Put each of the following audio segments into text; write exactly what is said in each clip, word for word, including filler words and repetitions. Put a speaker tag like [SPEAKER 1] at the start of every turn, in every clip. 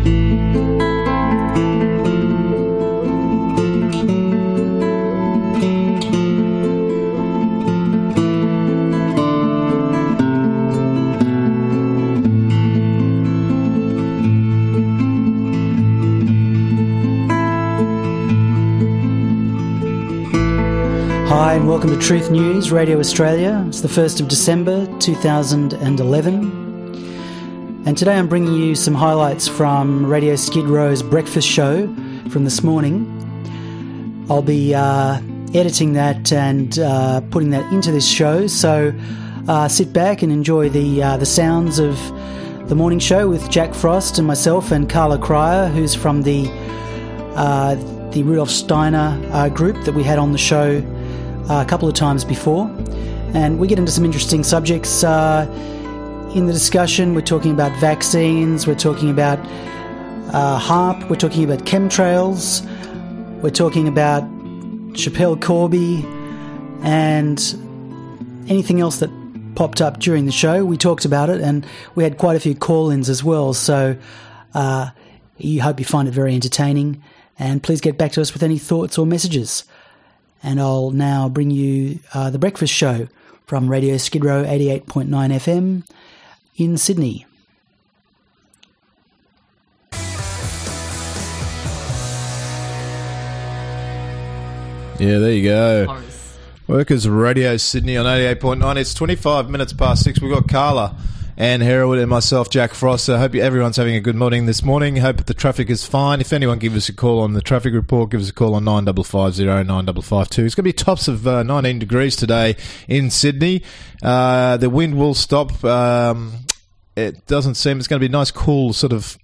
[SPEAKER 1] Hi and welcome to Truth News, Radio Australia. It's the first of December two thousand eleven. And today I'm bringing you some highlights from Radio Skid Row's breakfast show from this morning. I'll be uh, editing that and uh, putting that into this show, so uh, sit back and enjoy the, uh, the sounds of the morning show with Jack Frost and myself and Carla Cryer, who's from the, uh, the Rudolf Steiner uh, group that we had on the show Uh, a couple of times before, and we get into some interesting subjects uh, in the discussion. We're talking about vaccines, we're talking about uh, HAARP, we're talking about chemtrails, we're talking about Schapelle Corby, and anything else that popped up during the show. We talked about it, and we had quite a few call-ins as well, so uh, you hope you find it very entertaining, and please get back to us with any thoughts or messages. And I'll now bring you uh, The Breakfast Show from Radio Skid Row eighty-eight point nine F M in Sydney.
[SPEAKER 2] Yeah, there you go. Workers Radio Sydney on eighty-eight point nine. It's twenty-five minutes past six. We've got Carla, Anne Herwood and myself, Jack Frost. I hope you, everyone's having a good morning this morning. Hope that the traffic is fine. If anyone give us a call on the traffic report, give us a call on nine five five zero nine five five two. It's going to be tops of uh, nineteen degrees today in Sydney. Uh, the wind will stop. Um, it doesn't seem it's going to be a nice, cool, sort of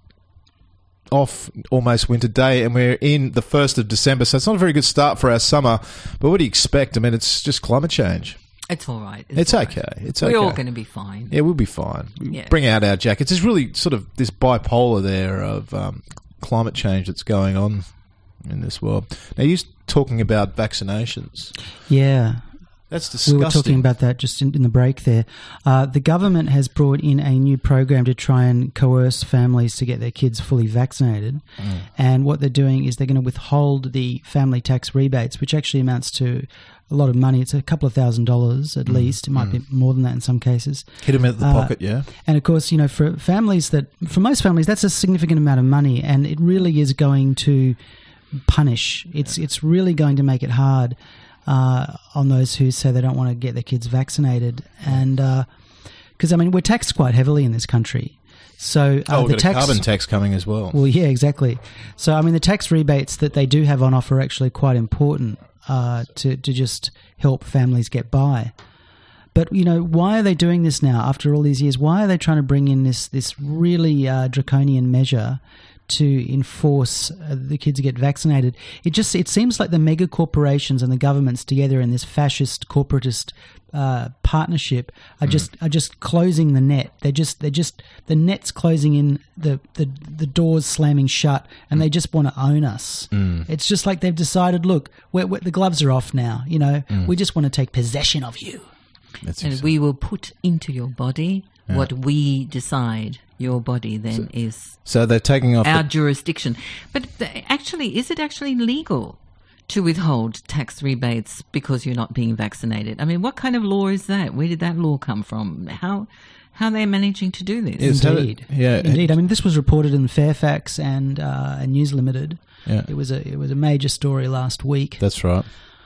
[SPEAKER 2] off almost winter day, and we're in the first of December, so it's not a very good start for our summer. But what do you expect? I mean, it's just climate change.
[SPEAKER 3] It's all right. It's,
[SPEAKER 2] it's
[SPEAKER 3] all
[SPEAKER 2] okay.
[SPEAKER 3] Right.
[SPEAKER 2] It's okay.
[SPEAKER 3] We're all going to be fine.
[SPEAKER 2] Yeah, we'll be fine. We
[SPEAKER 3] yeah.
[SPEAKER 2] Bring out our jackets. There's really sort of this bipolar there of um, climate change that's going on in this world. Now, you're talking about vaccinations.
[SPEAKER 1] Yeah.
[SPEAKER 2] That's disgusting.
[SPEAKER 1] We were talking about that just in, in the break there. Uh, the government has brought in a new program to try and coerce families to get their kids fully vaccinated. Mm. And what they're doing is they're going to withhold the family tax rebates, which actually amounts to a lot of money. It's a couple of thousand dollars at mm. least. It might mm. be more than that in some cases.
[SPEAKER 2] Hit them at the uh, pocket, yeah.
[SPEAKER 1] And, of course, you know, for families that, for most families, that's a significant amount of money, and it really is going to punish. It's, yeah. it's really going to make it hard Uh, on those who say they don't want to get their kids vaccinated, and because uh, I mean we're taxed quite heavily in this country, so uh,
[SPEAKER 2] oh, we've
[SPEAKER 1] the
[SPEAKER 2] got
[SPEAKER 1] tax,
[SPEAKER 2] a carbon tax coming as well.
[SPEAKER 1] Well, yeah, exactly. So I mean the tax rebates that they do have on offer are actually quite important uh, to to just help families get by. But you know, why are they doing this now after all these years? Why are they trying to bring in this this really uh, draconian measure to enforce uh, the kids to get vaccinated? It just it seems like the mega corporations and the governments together in this fascist corporatist uh, partnership are mm. just are just closing the net. They're just they're just the net's closing in, the the, the doors slamming shut, and mm. they just want to own us. Mm. It's just like they've decided, look, we're, we're, the gloves are off now. You know, mm. we just want to take possession of you,
[SPEAKER 3] That's and we will put into your body yeah. what we decide. Your body then so, is
[SPEAKER 2] so they're taking off
[SPEAKER 3] our
[SPEAKER 2] the-
[SPEAKER 3] jurisdiction. But the, actually, is it actually legal to withhold tax rebates because you're not being vaccinated? I mean, what kind of law is that? Where did that law come from? How how are they managing to do this?
[SPEAKER 1] Yes, Indeed, it, yeah, indeed. I mean, this was reported in Fairfax and uh, News Limited. Yeah. It was a it was a major story last week.
[SPEAKER 2] That's right.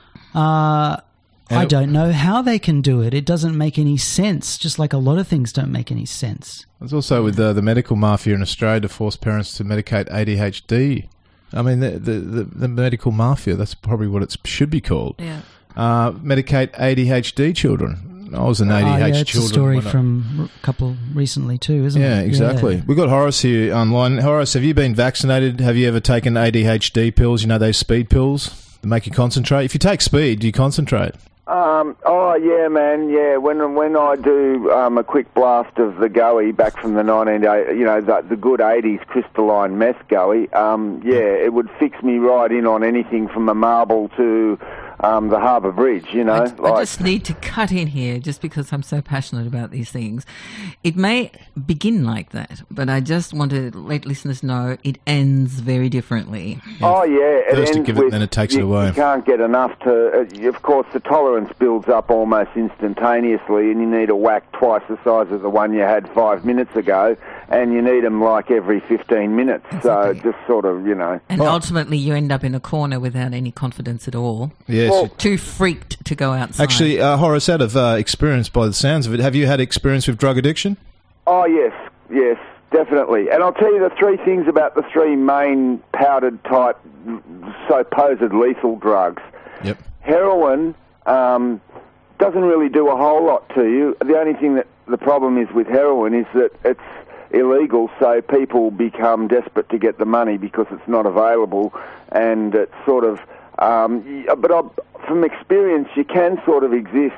[SPEAKER 1] Uh I don't know how they can do it. It doesn't make any sense, just like a lot of things don't make any sense.
[SPEAKER 2] There's also with uh, the medical mafia in Australia to force parents to medicate A D H D. I mean, the the, the, the medical mafia, that's probably what it should be called.
[SPEAKER 3] Yeah.
[SPEAKER 2] Uh, medicate A D H D children. I was an A D H
[SPEAKER 1] oh, yeah, it's
[SPEAKER 2] children.
[SPEAKER 1] It's a story from a couple recently too, isn't
[SPEAKER 2] yeah,
[SPEAKER 1] it?
[SPEAKER 2] Exactly.
[SPEAKER 1] Yeah, exactly.
[SPEAKER 2] We've got Horace here online. Horace, have you been vaccinated? Have you ever taken A D H D pills? You know, those speed pills that make you concentrate? If you take speed, do you concentrate?
[SPEAKER 4] Um, oh yeah, man, yeah. When when I do um, a quick blast of the Goey back from the nineteen, you know, the, the good eighties crystalline meth Goey, um, yeah, it would fix me right in on anything from a marble to um, the Harbour Bridge, you know.
[SPEAKER 3] I,
[SPEAKER 4] like,
[SPEAKER 3] I just need to cut in here just because I'm so passionate about these things. It may begin like that, but I just want to let listeners know it ends very differently.
[SPEAKER 4] Oh, yeah. It
[SPEAKER 2] First
[SPEAKER 4] ends
[SPEAKER 2] you give it,
[SPEAKER 4] with,
[SPEAKER 2] then it takes
[SPEAKER 4] you,
[SPEAKER 2] it away.
[SPEAKER 4] You can't get enough to... Uh, of course, the tolerance builds up almost instantaneously, and you need a whack twice the size of the one you had five minutes ago, and you need them like every fifteen minutes.
[SPEAKER 3] Exactly.
[SPEAKER 4] So just sort of, you know...
[SPEAKER 3] And oh. ultimately you end up in a corner without any confidence at all.
[SPEAKER 2] Yes.
[SPEAKER 4] Well,
[SPEAKER 3] Too freaked to go outside.
[SPEAKER 2] Actually, uh, Horace, out of uh, experience by the sounds of it, have you had experience with drug addiction?
[SPEAKER 4] Oh, yes, yes, definitely. And I'll tell you the three things about the three main powdered type supposed lethal drugs.
[SPEAKER 2] Yep.
[SPEAKER 4] Heroin um, doesn't really do a whole lot to you. The only thing that the problem is with heroin is that it's illegal, so people become desperate to get the money because it's not available, and it's sort of... Um, but I, from experience, you can sort of exist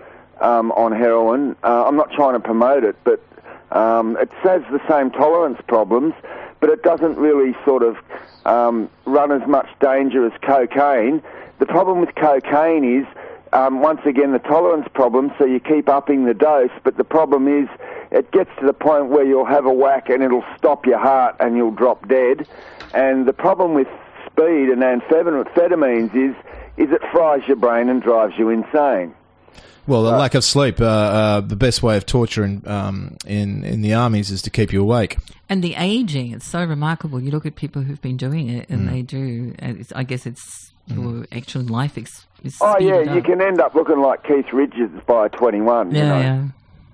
[SPEAKER 4] um, on heroin. Uh, I'm not trying to promote it, but um, it has the same tolerance problems, but it doesn't really sort of um, run as much danger as cocaine. The problem with cocaine is, um, once again, the tolerance problem, so you keep upping the dose, but the problem is it gets to the point where you'll have a whack and it'll stop your heart and you'll drop dead. And the problem with speed and amphetamines is is it fries your brain and drives you insane.
[SPEAKER 2] Well, the uh, lack of sleep, uh, uh, the best way of torturing um, in, in the armies is to keep you awake.
[SPEAKER 3] And the aging, it's so remarkable. You look at people who've been doing it and mm. they do, it's, I guess it's mm. your actual life ex- is
[SPEAKER 4] Oh, yeah,
[SPEAKER 3] up.
[SPEAKER 4] you can end up looking like Keith Richards by twenty-one.
[SPEAKER 3] Yeah,
[SPEAKER 4] you know?
[SPEAKER 3] yeah.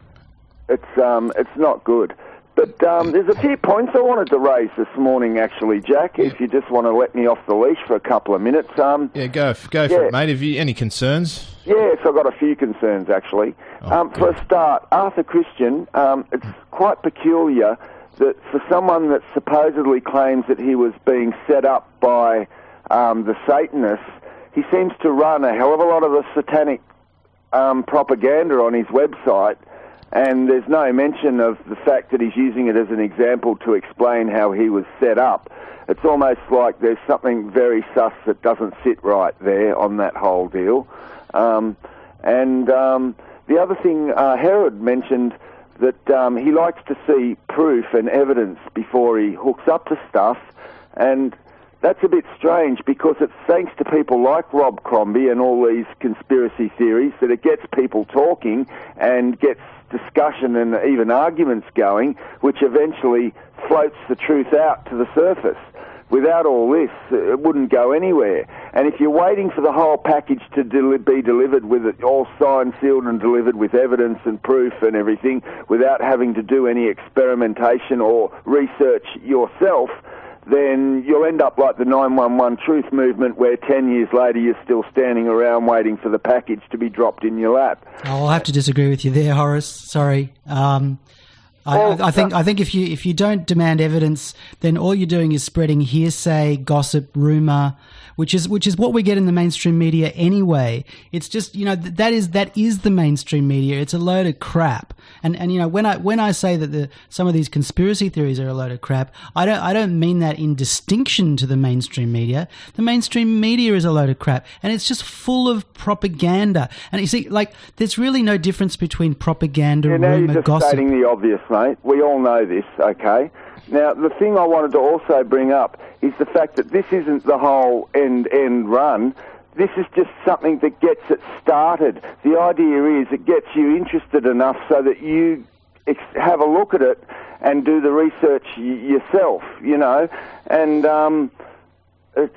[SPEAKER 4] It's, um, it's not good. But um, there's a few points I wanted to raise this morning, actually, Jack, yeah. if you just want to let me off the leash for a couple of minutes. Um,
[SPEAKER 2] yeah, go go for
[SPEAKER 4] yeah.
[SPEAKER 2] it, mate. Have you any concerns?
[SPEAKER 4] Yes, I've got a few concerns, actually. Oh, um, for a start, Arthur Christian, um, it's quite peculiar that for someone that supposedly claims that he was being set up by um, the Satanists, he seems to run a hell of a lot of the satanic um, propaganda on his website. And there's no mention of the fact that he's using it as an example to explain how he was set up. It's almost like there's something very sus that doesn't sit right there on that whole deal. Um, and um, the other thing, uh, Herod mentioned that um, he likes to see proof and evidence before he hooks up to stuff. And that's a bit strange because it's thanks to people like Rob Crombie and all these conspiracy theories that it gets people talking and gets discussion and even arguments going, which eventually floats the truth out to the surface. Without all this, it wouldn't go anywhere. And if you're waiting for the whole package to del- be delivered with it all signed, sealed and delivered with evidence and proof and everything, without having to do any experimentation or research yourself, then you'll end up like the nine one one Truth movement, where ten years later you're still standing around waiting for the package to be dropped in your lap.
[SPEAKER 1] I'll have to disagree with you there, Horace. Sorry. Um, I, well, I, I think I think if you if you don't demand evidence, then all you're doing is spreading hearsay, gossip, rumor, which is which is what we get in the mainstream media anyway. It's just, you know, th- that is that is the mainstream media. It's a load of crap. And and you know, when I when I say that the some of these conspiracy theories are a load of crap, I don't I don't mean that in distinction to the mainstream media. The mainstream media is a load of crap, and it's just full of propaganda. And you see, like, there's really no difference between propaganda,
[SPEAKER 4] yeah, now
[SPEAKER 1] rumor,
[SPEAKER 4] you're just
[SPEAKER 1] gossip.
[SPEAKER 4] Stating the obvious, mate. We all know this, okay? Now, the thing I wanted to also bring up is the fact that this isn't the whole end-end run. This is just something that gets it started. The idea is it gets you interested enough so that you ex- have a look at it and do the research y- yourself, you know? And um, it's...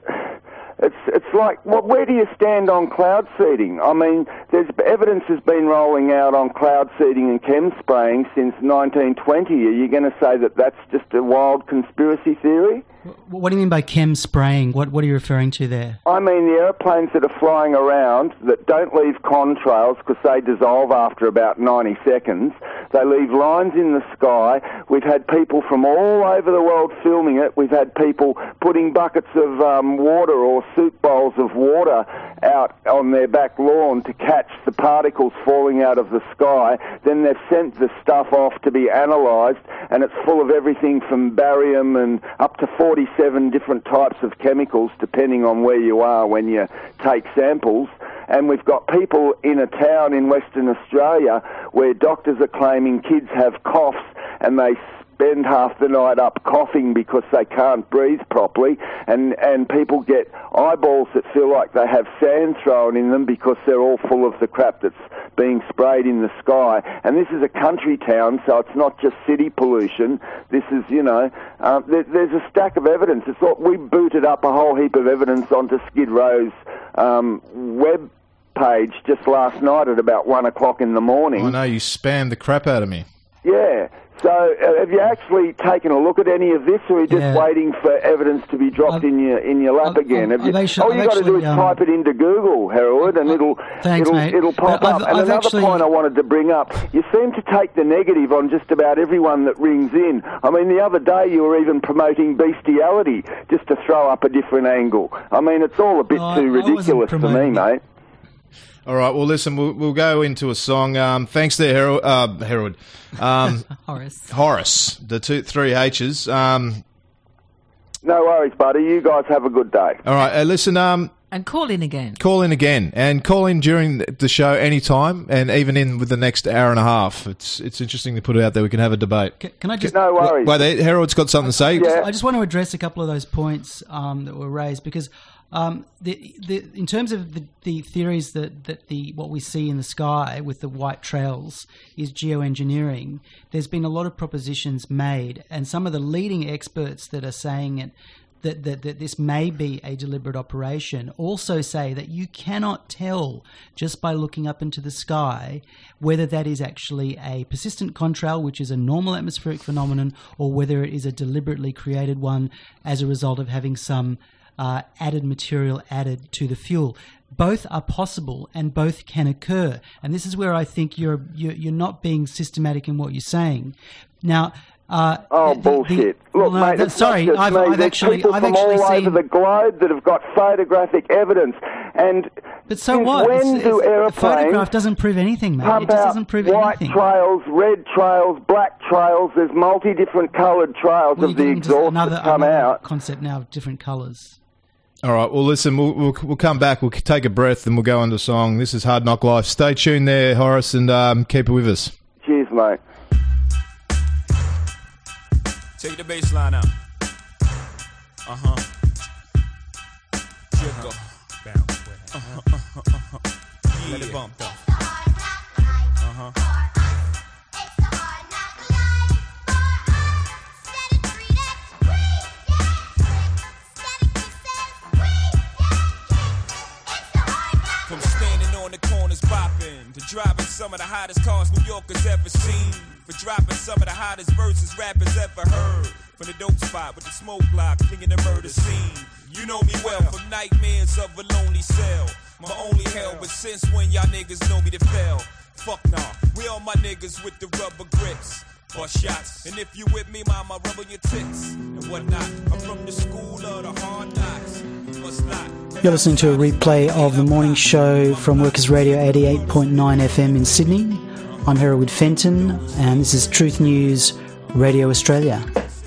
[SPEAKER 4] It's it's like, well, where do you stand on cloud seeding? I mean, there's evidence has been rolling out on cloud seeding and chem spraying since nineteen twenty. Are you going to say that that's just a wild conspiracy theory?
[SPEAKER 1] What do you mean by chem spraying? What what are you referring to there?
[SPEAKER 4] I mean the airplanes that are flying around that don't leave contrails because they dissolve after about ninety seconds. They leave lines in the sky. We've had people from all over the world filming it. We've had people putting buckets of um, water or soup bowls of water out on their back lawn to catch the particles falling out of the sky. Then they've sent the stuff off to be analysed, and it's full of everything from barium and up to forty forty-seven different types of chemicals depending on where you are when you take samples. And we've got people in a town in Western Australia where doctors are claiming kids have coughs and they spend half the night up coughing because they can't breathe properly, and, and people get eyeballs that feel like they have sand thrown in them because they're all full of the crap that's being sprayed in the sky. And this is a country town, so it's not just city pollution. This is, you know, um, there, there's a stack of evidence. It's what we booted up a whole heap of evidence onto Skid Row's um, web page just last night at about one o'clock in the morning.
[SPEAKER 2] I know, you spammed the crap out of me.
[SPEAKER 4] Yeah. So uh, have you actually taken a look at any of this, or are you just
[SPEAKER 1] Yeah.
[SPEAKER 4] waiting for evidence to be dropped
[SPEAKER 1] I've-
[SPEAKER 4] in your in your lap
[SPEAKER 1] I've-
[SPEAKER 4] again?
[SPEAKER 1] I've-
[SPEAKER 4] Have you,
[SPEAKER 1] I've actually-
[SPEAKER 4] all you
[SPEAKER 1] I've
[SPEAKER 4] got to do is
[SPEAKER 1] actually, um,
[SPEAKER 4] type it into Google, Harold, and it'll
[SPEAKER 1] Thanks,
[SPEAKER 4] it'll
[SPEAKER 1] mate.
[SPEAKER 4] it'll pop
[SPEAKER 1] But
[SPEAKER 4] up.
[SPEAKER 1] I've-
[SPEAKER 4] and
[SPEAKER 1] I've
[SPEAKER 4] another
[SPEAKER 1] actually-
[SPEAKER 4] point I wanted to bring up: you seem to take the negative on just about everyone that rings in. I mean, the other day you were even promoting bestiality just to throw up a different angle. I mean, it's all a bit
[SPEAKER 1] No, I-
[SPEAKER 4] too
[SPEAKER 1] I wasn't
[SPEAKER 4] ridiculous to me,
[SPEAKER 1] promoting it.
[SPEAKER 4] mate.
[SPEAKER 2] All right, well, listen, we'll, we'll go into a song. Um, thanks there, Harold. Uh, Harold. Um,
[SPEAKER 3] Horace.
[SPEAKER 2] Horace, the two, three H's. Um,
[SPEAKER 4] No worries, buddy. You guys have a good day.
[SPEAKER 2] all right, uh, listen, um,
[SPEAKER 3] And call in again.
[SPEAKER 2] call in again, and call in during the show anytime, and even in with the next hour and a half. It's it's interesting to put it out there. We can have a debate.
[SPEAKER 1] Can, can I just...
[SPEAKER 4] No worries.
[SPEAKER 2] Wait, there, Harold's got something to say.
[SPEAKER 4] Yeah.
[SPEAKER 1] I just want to address a couple of those points um, that were raised, because um, the, the, in terms of the, the theories that, that the what we see in the sky with the white trails is geoengineering, there's been a lot of propositions made, and some of the leading experts that are saying it, that, that, that this may be a deliberate operation, also say that you cannot tell just by looking up into the sky whether that is actually a persistent contrail, which is a normal atmospheric phenomenon, or whether it is a deliberately created one as a result of having some uh, added material added to the fuel. Both are possible and both can occur. And this is where I think you're you're, you're not being systematic in what you're saying. Now, Uh,
[SPEAKER 4] Oh,
[SPEAKER 1] the- the-
[SPEAKER 4] bullshit.
[SPEAKER 1] the-
[SPEAKER 4] Look,
[SPEAKER 1] no,
[SPEAKER 4] mate,
[SPEAKER 1] that-
[SPEAKER 4] it's
[SPEAKER 1] sorry,
[SPEAKER 4] not just
[SPEAKER 1] I've,
[SPEAKER 4] me.
[SPEAKER 1] I've
[SPEAKER 4] There's
[SPEAKER 1] actually,
[SPEAKER 4] people
[SPEAKER 1] I've
[SPEAKER 4] from
[SPEAKER 1] actually
[SPEAKER 4] all
[SPEAKER 1] seen.
[SPEAKER 4] over the globe that have got photographic evidence. And
[SPEAKER 1] But so
[SPEAKER 4] since
[SPEAKER 1] what?
[SPEAKER 4] when
[SPEAKER 1] It's-
[SPEAKER 4] do
[SPEAKER 1] it's- a
[SPEAKER 4] aeroplanes
[SPEAKER 1] photograph doesn't prove anything, mate. It
[SPEAKER 4] pump
[SPEAKER 1] just
[SPEAKER 4] out
[SPEAKER 1] doesn't prove
[SPEAKER 4] white
[SPEAKER 1] anything.
[SPEAKER 4] trails, red trails, black trails? There's multi-different coloured trails
[SPEAKER 1] Well,
[SPEAKER 4] of
[SPEAKER 1] you're
[SPEAKER 4] the
[SPEAKER 1] getting to
[SPEAKER 4] exhaust
[SPEAKER 1] another,
[SPEAKER 4] that come
[SPEAKER 1] another
[SPEAKER 4] out.
[SPEAKER 1] concept now of different colours.
[SPEAKER 2] All right, well, listen, we'll, we'll we'll come back. We'll take a breath and we'll go into song. This is Hard Knock Life. Stay tuned there, Horace, and um, keep it with us.
[SPEAKER 4] Cheers, mate.
[SPEAKER 5] Take the bass line out. Uh-huh. Jiggle. Bounce with it. Uh-huh, uh-huh, uh-huh. Yeah. Let it bump, though. Uh-huh. From standing on the corners bopping to driving some of the hottest cars New Yorkers ever seen, for dropping some of the hottest verses rappers ever heard, from the dope spot with the smoke block clinging the murder scene. You know me well from nightmares of a lonely cell, my only hell. But since when y'all niggas know me to fail? Fuck nah, we all my niggas with the rubber grips. Bust shots, and if you with me, mama, rub on your tits and whatnot. I'm from the school of the hard knocks. Must not.
[SPEAKER 1] You're listening to a replay of the morning show from Workers Radio eighty-eight point nine F M in Sydney. I'm Hereward Fenton, and this is Truth News Radio Australia.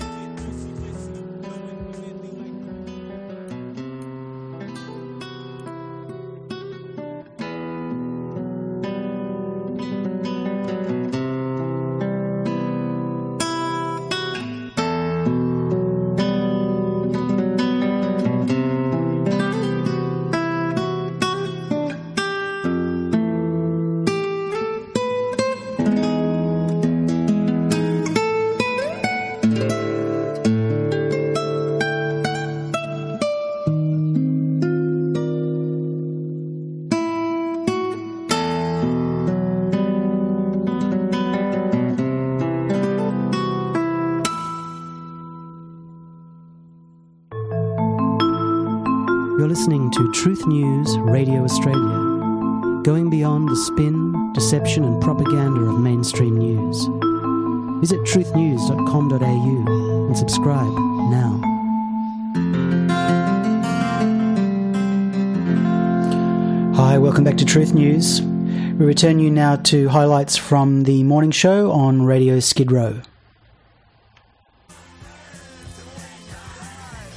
[SPEAKER 1] You're listening to Truth News Radio Australia, going beyond the spin, deception and propaganda of mainstream news. Visit truth news dot com dot a u and subscribe now. Hi, welcome back to Truth News. We return you now to highlights from the morning show on Radio Skid Row.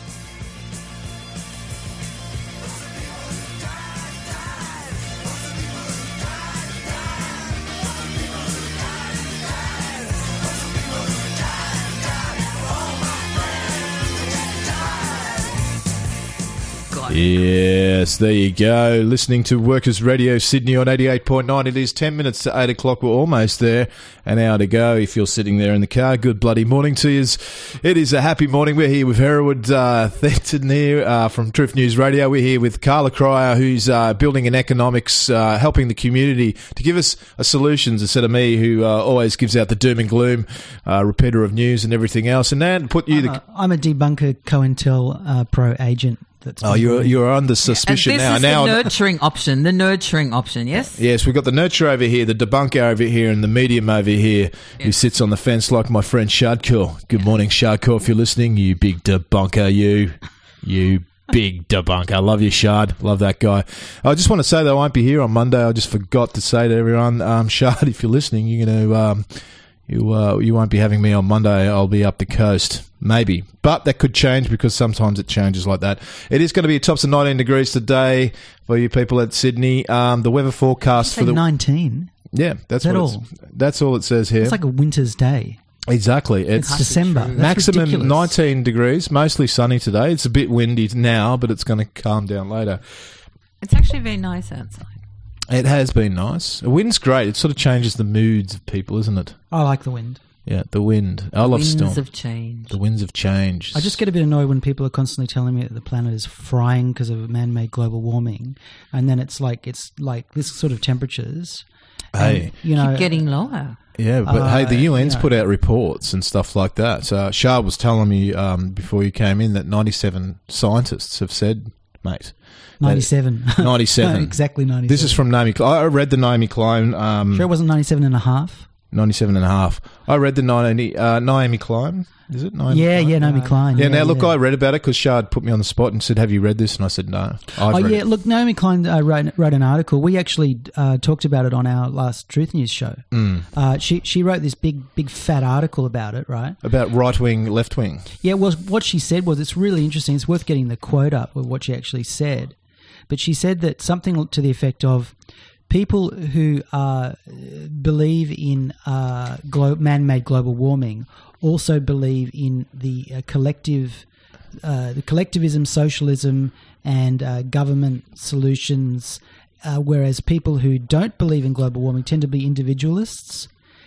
[SPEAKER 2] Yes, there you go. Listening to Workers Radio Sydney on eighty-eight point nine. It is ten minutes to eight o'clock. We're almost there. An hour to go if you're sitting there in the car. Good bloody morning to you. It is a happy morning. We're here with Hereward uh, Thornton here uh, from Truth News Radio. We're here with Carla Cryer, who's uh, building in economics, uh, helping the community to give us a solutions instead of me, who uh, always gives out the doom and gloom, uh, repeater of news and everything else. And then put you...
[SPEAKER 1] I'm,
[SPEAKER 2] the
[SPEAKER 1] a, I'm a debunker COINTEL uh, Pro agent. That's
[SPEAKER 2] oh, you're you're under suspicion
[SPEAKER 3] and this
[SPEAKER 2] now.
[SPEAKER 3] Is
[SPEAKER 2] now,
[SPEAKER 3] the nurturing option. The nurturing option. Yes.
[SPEAKER 2] Yes, we've got the nurturer over here, the debunker over here, and the medium over here, yes, who sits on the fence like my friend Shardcore. Good yeah. morning, Shardcore. If you're listening, you big debunker, you, you big debunker. Love you, Shard. Love that guy. I just want to say that I won't be here on Monday. I just forgot to say to everyone, um, Shard, if you're listening, you're going to um, you uh, you won't be having me on Monday. I'll be up the coast. Maybe. But that could change because sometimes it changes like that. It is going to be tops of nineteen degrees today for you people at Sydney. Um, the weather forecast for the...
[SPEAKER 1] nineteen?
[SPEAKER 2] Yeah, that's
[SPEAKER 1] that
[SPEAKER 2] what
[SPEAKER 1] all?
[SPEAKER 2] It's, that's all it says here.
[SPEAKER 1] It's like a winter's day.
[SPEAKER 2] Exactly. It's,
[SPEAKER 1] it's December. That's
[SPEAKER 2] maximum
[SPEAKER 1] ridiculous. nineteen
[SPEAKER 2] degrees, mostly sunny today. It's a bit windy now, but it's going to calm down later.
[SPEAKER 3] It's actually very nice outside.
[SPEAKER 2] It has been nice. The wind's great. It sort of changes the moods of people, isn't it?
[SPEAKER 1] I like the wind.
[SPEAKER 2] Yeah, the wind. I
[SPEAKER 3] the
[SPEAKER 2] love
[SPEAKER 3] winds
[SPEAKER 2] storm.
[SPEAKER 3] of change.
[SPEAKER 2] The winds of change.
[SPEAKER 1] I just get a bit annoyed when people are constantly telling me that the planet is frying because of man-made global warming, and then it's like it's like this sort of temperatures.
[SPEAKER 2] Hey,
[SPEAKER 1] and, you know,
[SPEAKER 3] keep getting lower.
[SPEAKER 2] Yeah, but
[SPEAKER 1] uh,
[SPEAKER 2] hey, the U N's
[SPEAKER 1] you know.
[SPEAKER 2] put out reports and stuff like that. So Shah was telling me um, before you came in that ninety-seven scientists have said, mate.
[SPEAKER 1] ninety-seven.
[SPEAKER 2] ninety-seven.
[SPEAKER 1] Exactly ninety-seven.
[SPEAKER 2] This is from Naomi. I read the Naomi Klein. Um,
[SPEAKER 1] sure it wasn't ninety-seven and a half?
[SPEAKER 2] ninety-seven and a half. I read the Naomi, uh, Naomi Klein. Is it Naomi
[SPEAKER 1] Yeah,
[SPEAKER 2] Klein?
[SPEAKER 1] yeah, Naomi Klein.
[SPEAKER 2] Yeah,
[SPEAKER 1] yeah
[SPEAKER 2] now look,
[SPEAKER 1] yeah.
[SPEAKER 2] I read about it because Shard put me on the spot and said, have you read this? And I said, no. I've
[SPEAKER 1] oh,
[SPEAKER 2] read
[SPEAKER 1] yeah,
[SPEAKER 2] it.
[SPEAKER 1] look, Naomi Klein uh, wrote, wrote an article. We actually uh, talked about it on our last Truth News show.
[SPEAKER 2] Mm.
[SPEAKER 1] Uh, she she wrote this big, big fat article about it, right?
[SPEAKER 2] About right-wing, left-wing.
[SPEAKER 1] Yeah, well, what she said was, it's really interesting. It's worth getting the quote up of what she actually said. But she said that something to the effect of, people who uh, believe in uh, glo- man-made global warming also believe in the uh, collective, uh, the collectivism, socialism, and uh, government solutions. Uh, whereas people who don't believe in global warming tend to be individualists,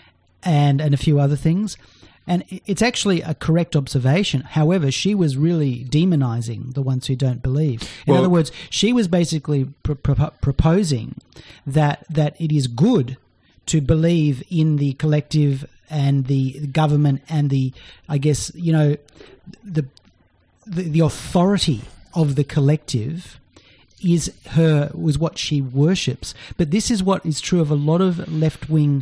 [SPEAKER 1] and and a few other things. And it's actually a correct observation. However, she was really demonizing the ones who don't believe. In
[SPEAKER 2] well,
[SPEAKER 1] other words, she was basically pr- pr- proposing that that it is good to believe in the collective and the government and the, I guess, you know, the the, the authority of the collective is her was what she worships. But this is what is true of a lot of left-wing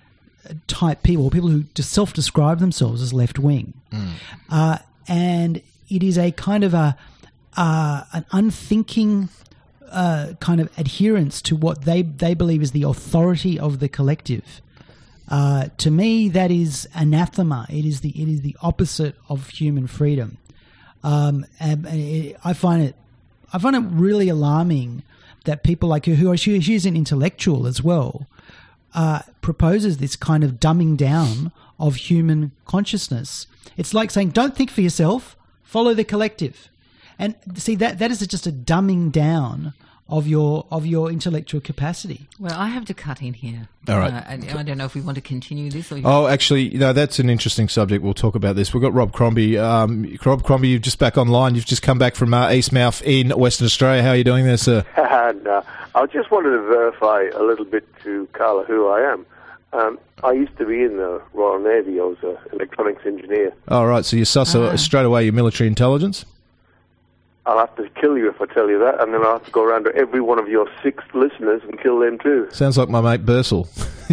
[SPEAKER 1] type people, people who just self-describe themselves as left-wing. Mm. Uh, and it is a kind of a uh, an unthinking uh, kind of adherence to what they, they believe is the authority of the collective. Uh, to me, that is anathema. It is the it is the opposite of human freedom. Um, and it, I find it I find it really alarming that people like her, who are she, she's an intellectual as well, Uh, proposes this kind of dumbing down of human consciousness. It's like saying, don't think for yourself, follow the collective. And see, that that is just a dumbing down of your of your intellectual capacity.
[SPEAKER 3] Well, I have to cut in here.
[SPEAKER 2] All right.
[SPEAKER 3] Uh, I, I don't know if we want to continue this. Or you
[SPEAKER 2] oh, actually, you know, that's an interesting subject. We'll talk about this. We've got Rob Crombie. Um, Rob Crombie, you're just back online. You've just come back from uh, Eastmouth in Western Australia. How are you doing there, sir?
[SPEAKER 6] no, I just wanted to verify a little bit to Carla who I am. Um, I used to be in the Royal Navy. I was an electronics engineer.
[SPEAKER 2] All right, so you suss ah. straight away your military intelligence?
[SPEAKER 6] I'll have to kill you if I tell you that, and then I'll have to go around to every one of your six listeners and kill them too.
[SPEAKER 2] Sounds like my mate Bursell.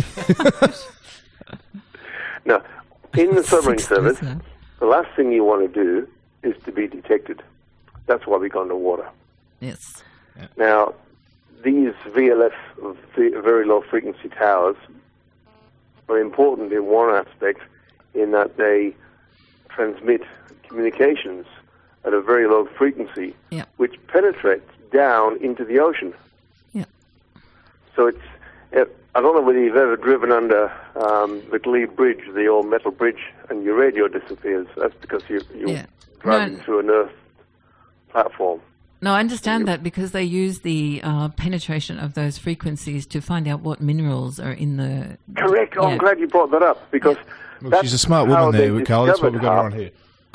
[SPEAKER 6] Now, in the submarine service, the last thing you want to do is to be detected. That's why we go underwater.
[SPEAKER 3] Yes.
[SPEAKER 6] Yeah. Now, these V L F, very low frequency towers, are important in one aspect in that they transmit communications at a very low frequency,
[SPEAKER 3] yeah.
[SPEAKER 6] which penetrates down into the ocean.
[SPEAKER 3] Yeah.
[SPEAKER 6] So it's, it, I don't know whether you've ever driven under um, the Glebe Bridge, the old metal bridge, and your radio disappears. That's because you, you're
[SPEAKER 3] yeah.
[SPEAKER 6] driving
[SPEAKER 3] no.
[SPEAKER 6] through an earth platform.
[SPEAKER 3] No, I understand that because they use the uh, penetration of those frequencies to find out what minerals are in the...
[SPEAKER 6] Correct. Oh,
[SPEAKER 3] yeah.
[SPEAKER 6] I'm glad you brought that up because
[SPEAKER 2] Look,
[SPEAKER 6] that's
[SPEAKER 2] she's a smart
[SPEAKER 6] how
[SPEAKER 2] woman there,
[SPEAKER 6] they
[SPEAKER 2] Carl. That's what we've got
[SPEAKER 6] discovered
[SPEAKER 2] on here.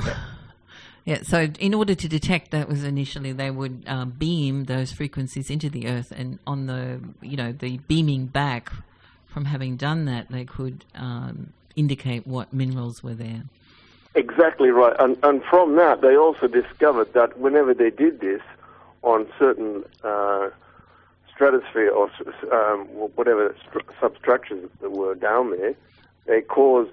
[SPEAKER 3] Yeah, so in order to detect that was initially they would um, beam those frequencies into the earth, and on the, you know, the beaming back from having done that, they could um, indicate what minerals were there.
[SPEAKER 6] Exactly right. And, and from that, they also discovered that whenever they did this on certain uh, stratosphere or um, whatever stru- substructures that were down there, they caused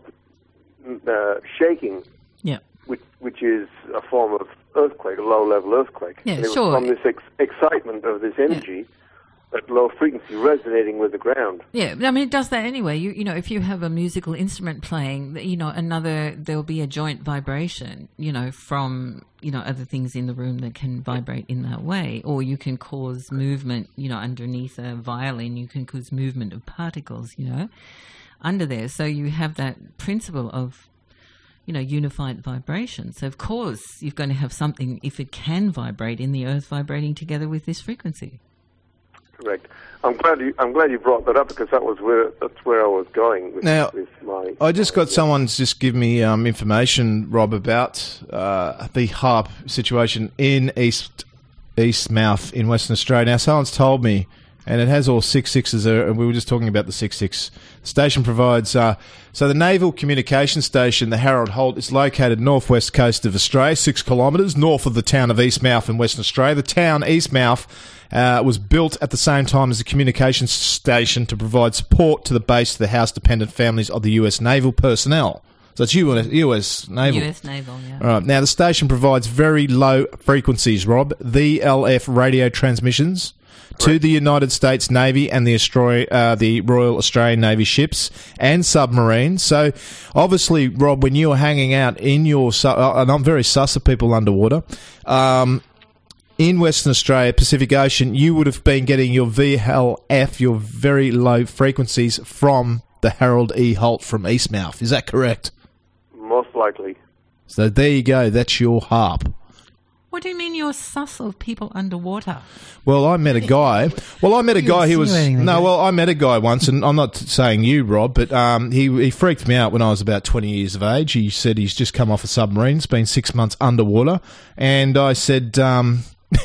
[SPEAKER 6] uh, shaking.
[SPEAKER 3] Yeah.
[SPEAKER 6] Which, which is a form of earthquake, a low-level earthquake.
[SPEAKER 3] Yeah,
[SPEAKER 6] and it
[SPEAKER 3] sure.
[SPEAKER 6] was from this ex- excitement of this energy, yeah. at low frequency, resonating with the ground.
[SPEAKER 3] Yeah, I mean, it does that anyway. You you know, if you have a musical instrument playing, you know, another, there'll be a joint vibration, you know, from, you know, other things in the room that can vibrate in that way. Or you can cause movement, you know, underneath a violin, you can cause movement of particles, you know, under there. So you have that principle of, you know, unified vibration. So, of course, you're going to have something, if it can vibrate, in the earth vibrating together with this frequency.
[SPEAKER 6] Correct. I'm glad you. I'm glad you brought that up because that was where that's where I was going with,
[SPEAKER 2] Now,
[SPEAKER 6] with my.
[SPEAKER 2] I just got someone's just give me um, information, Rob, about uh, the HAARP situation in East Eastmouth in Western Australia. Now, someone's told me, and it has all six sixes there, and we were just talking about the six six. Station provides, uh, so the Naval Communication Station, the Harold Holt, is located northwest coast of Australia, six kilometres north of the town of Eastmouth in Western Australia. The town, Eastmouth, uh, was built at the same time as the communications station to provide support to the base of the house-dependent families of the U S Naval personnel. So it's U S, U S Naval.
[SPEAKER 3] U S Naval, yeah.
[SPEAKER 2] All right. Now, the station provides very low frequencies, Rob, V L F radio transmissions to the United States Navy and the Australia, uh, the Royal Australian Navy ships and submarines. So, obviously, Rob, when you were hanging out in your, su- uh, and I'm very sus of people underwater, um, in Western Australia, Pacific Ocean, you would have been getting your V L F, your very low frequencies, from the Harold E. Holt from Eastmouth. Is that correct?
[SPEAKER 6] Most likely.
[SPEAKER 2] So there you go. That's your HAARP.
[SPEAKER 3] What do you mean you're sus of people underwater?
[SPEAKER 2] Well, I met a guy. Well, I met a guy who was no. Well, I met a guy once, and I'm not saying you, Rob, but um, he he freaked me out when I was about twenty years of age. He said he's just come off a submarine, it's been six months underwater, and I said, um,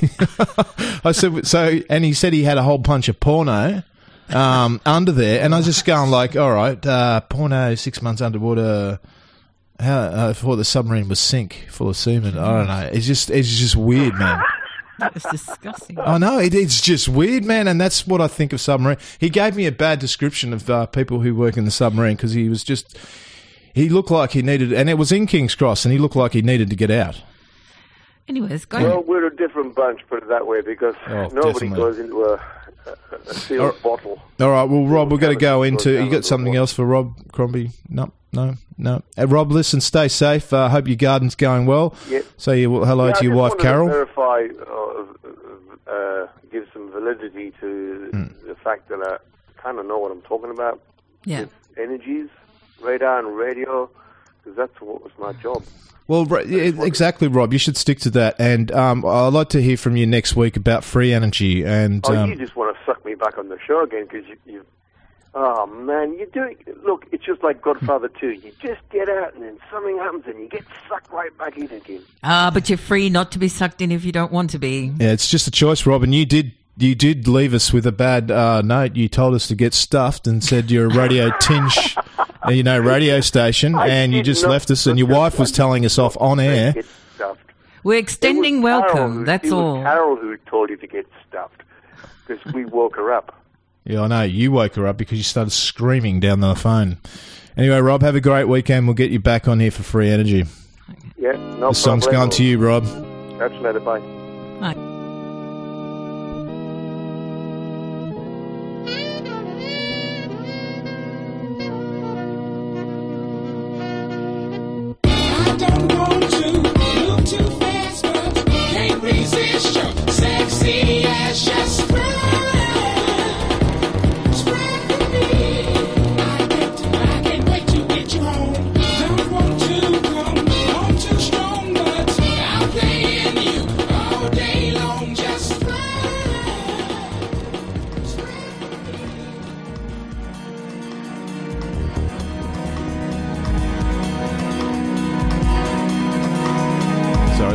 [SPEAKER 2] I said so, and he said he had a whole bunch of porno um, under there, and I was just going like, all right, uh, porno, six months underwater. How uh, before the submarine was sink full of semen? I don't know. It's just it's just weird, man.
[SPEAKER 3] It's disgusting.
[SPEAKER 2] I know it, it's just weird, man, and that's what I think of submarine. He gave me a bad description of uh, people who work in the submarine because he was just he looked like he needed, and it was in King's Cross, and he looked like he needed to get out.
[SPEAKER 3] Anyways, go
[SPEAKER 6] Well,
[SPEAKER 3] ahead.
[SPEAKER 6] we're a different bunch, put it that way, because
[SPEAKER 2] Oh,
[SPEAKER 6] nobody
[SPEAKER 2] definitely.
[SPEAKER 6] goes into a, a, a sealed
[SPEAKER 2] All-
[SPEAKER 6] bottle.
[SPEAKER 2] All right, well, Rob, we've got to go into. You
[SPEAKER 6] Down
[SPEAKER 2] got something
[SPEAKER 6] the
[SPEAKER 2] else for Rob Crombie? No, no, no. Uh, Rob, listen, stay safe. I uh, hope your garden's going well.
[SPEAKER 6] Yeah.
[SPEAKER 2] Say you, hello
[SPEAKER 6] Yeah,
[SPEAKER 2] to
[SPEAKER 6] I
[SPEAKER 2] your
[SPEAKER 6] just
[SPEAKER 2] wife,
[SPEAKER 6] wanted
[SPEAKER 2] Carol.
[SPEAKER 6] To verify, uh, uh, give some validity to
[SPEAKER 2] Hmm.
[SPEAKER 6] the fact that I kind of know what I'm talking about.
[SPEAKER 3] Yeah.
[SPEAKER 6] With energies, radar and radio, because that's what was my job.
[SPEAKER 2] Well, right, yeah, exactly, Rob. You should stick to that. And um, I'd like to hear from you next week about free energy. And
[SPEAKER 6] Oh,
[SPEAKER 2] um,
[SPEAKER 6] you just want to suck me back on the show again because you, you. Oh man, you do. Look, it's just like Godfather two. You just get out, and then something happens, and you get sucked right back in again.
[SPEAKER 3] Ah, but you're free not to be sucked in if you don't want to be.
[SPEAKER 2] yeah, it's just a choice, Rob. And you did. You did leave us with a bad uh, note. You told us to get stuffed and said you're a radio tinge, uh, you know, radio station,
[SPEAKER 6] I
[SPEAKER 2] and you
[SPEAKER 6] did
[SPEAKER 2] just
[SPEAKER 6] not-
[SPEAKER 2] left us. And your
[SPEAKER 6] not
[SPEAKER 2] wife
[SPEAKER 6] just
[SPEAKER 2] was
[SPEAKER 6] one-
[SPEAKER 2] telling us off on air.
[SPEAKER 6] Get stuffed.
[SPEAKER 3] We're
[SPEAKER 6] It
[SPEAKER 3] extending
[SPEAKER 6] was Carol
[SPEAKER 3] welcome,
[SPEAKER 6] who-
[SPEAKER 3] that's
[SPEAKER 6] it
[SPEAKER 3] all.
[SPEAKER 6] was Carol who told you to get stuffed because we woke her up.
[SPEAKER 2] Yeah, I know. You woke her up because you started screaming down the phone. Anyway, Rob, have a great weekend. We'll get you back on here for free energy.
[SPEAKER 6] Yeah, no
[SPEAKER 2] The song's
[SPEAKER 6] problemo.
[SPEAKER 2] going to you, Rob.
[SPEAKER 6] Catch you later. Bye.
[SPEAKER 3] Right.
[SPEAKER 7] I don't want to move too fast, but can't resist your sexy ass. Just spread, spread for me. I can't, I can't wait to get you home. Don't want to come on too strong, but I'll play in you all day long.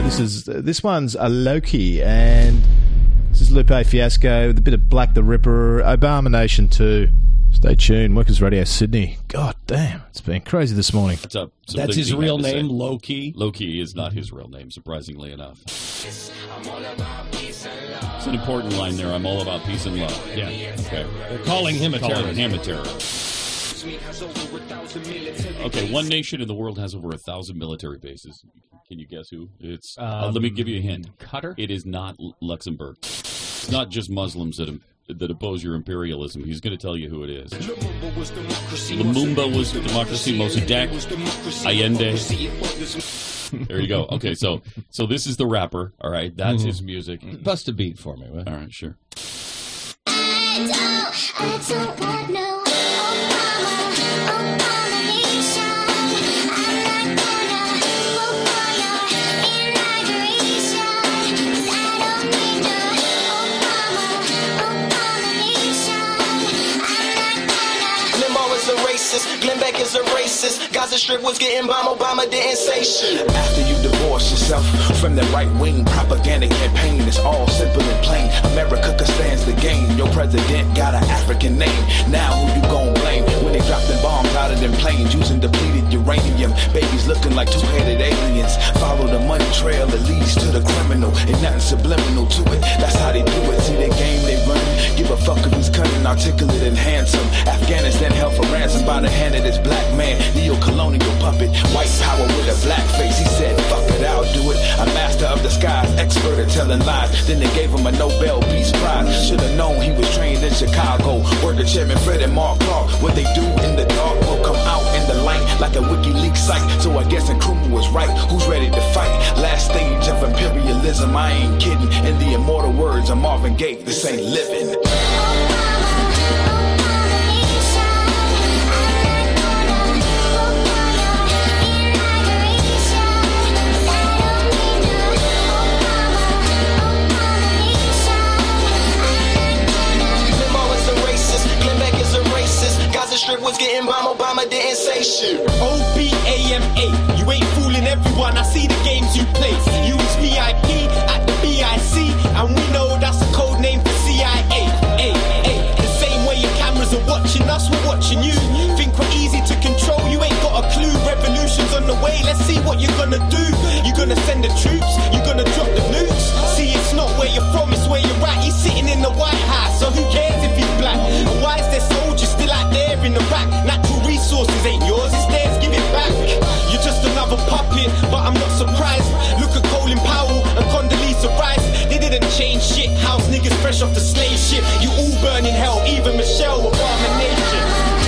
[SPEAKER 2] This is this one's a Loki, and this is Lupe Fiasco with a bit of Black the Ripper, Obama Nation two. Stay tuned. Workers Radio Sydney. God damn, it's been crazy this morning.
[SPEAKER 8] What's up? Some
[SPEAKER 9] That's
[SPEAKER 8] things
[SPEAKER 9] his
[SPEAKER 8] he
[SPEAKER 9] real
[SPEAKER 8] had to
[SPEAKER 9] name,
[SPEAKER 8] say.
[SPEAKER 9] Loki?
[SPEAKER 8] Loki is not his real name, surprisingly enough. It's an important line there. I'm all about peace and love.
[SPEAKER 9] Yeah.
[SPEAKER 8] Okay.
[SPEAKER 9] They're calling him a
[SPEAKER 8] Calling
[SPEAKER 9] terrorist.
[SPEAKER 8] him a terrorist. Okay, one nation in the world has over a thousand military bases. Can you guess who? It's.
[SPEAKER 9] Um,
[SPEAKER 8] uh, let me give you a hint.
[SPEAKER 9] Qatar?
[SPEAKER 8] It is not L- Luxembourg. It's not just Muslims that that oppose your imperialism. He's going to tell you who it is. Lumumba was democracy. Mossadegh, Allende. There you go. Okay, so so this is the rapper. All right, that's
[SPEAKER 9] Mm-hmm.
[SPEAKER 8] his music.
[SPEAKER 9] Bust a beat for me, will you?
[SPEAKER 8] All right, sure.
[SPEAKER 10] I don't, I don't want no Obama, Obama nation. I'm not gonna vote for your inauguration. 'Cause I don't need no Obama, Obama nation. I'm not gonna.
[SPEAKER 11] Limbo is a racist, Glenn Beck is a racist. Gaza Strip was getting bombed, Obama didn't say shit.
[SPEAKER 12] After you divorce yourself from that right-wing propaganda campaign, it's all simple and plain. America stands the game. Your president got an African name. Now who you gon' blame when they drop them bombs out of them planes using depleted uranium? Babies looking like two-headed aliens. Follow the money trail that leads to the criminal. Ain't nothing subliminal to it. That's how they do it. See the game they run. Give a fuck if he's cunning, articulate, and handsome. Afghanistan held for ransom by the hand of this black man. Neo-colonial puppet. White power with a black face. He said, fuck it, I'll do it. A master of disguise, expert at telling lies. Then they gave him a Nobel Peace Prize. Should've known he was trained in Chicago. Word to Chairman Fred and Mark Clark. What they do in the dark will come out in the light like a WikiLeaks site. So I guess Nkrumah was right. Who's ready to fight? Last stage of imperialism, I ain't kidding. In the immortal words of Marvin Gaye, this ain't living.
[SPEAKER 11] Strip was getting bombed, Obama didn't say shit.
[SPEAKER 13] O B A M A, you ain't fooling everyone, I see the games you play. You was V I P at the B I C, and we know that's a code name for C I A. Ay, ay, the same way your cameras are watching us, we're watching you. Think we're easy to control, you ain't got a clue. Revolution's on the way, let's see what you're gonna do. You gonna send the troops, you gonna drop the nukes. See, it's not where you're from, it's where you're at. He's sitting in the White House, so who cares if he's black? And why is there soldiers still out there in Iraq? Natural resources ain't yours, it's theirs, give it back. You're just another puppet, but I'm not surprised. Look at Colin Powell and Condoleezza Rice. They didn't change shit, house niggas fresh off the slave ship. You all burn in hell, even Michelle, Obama Nation.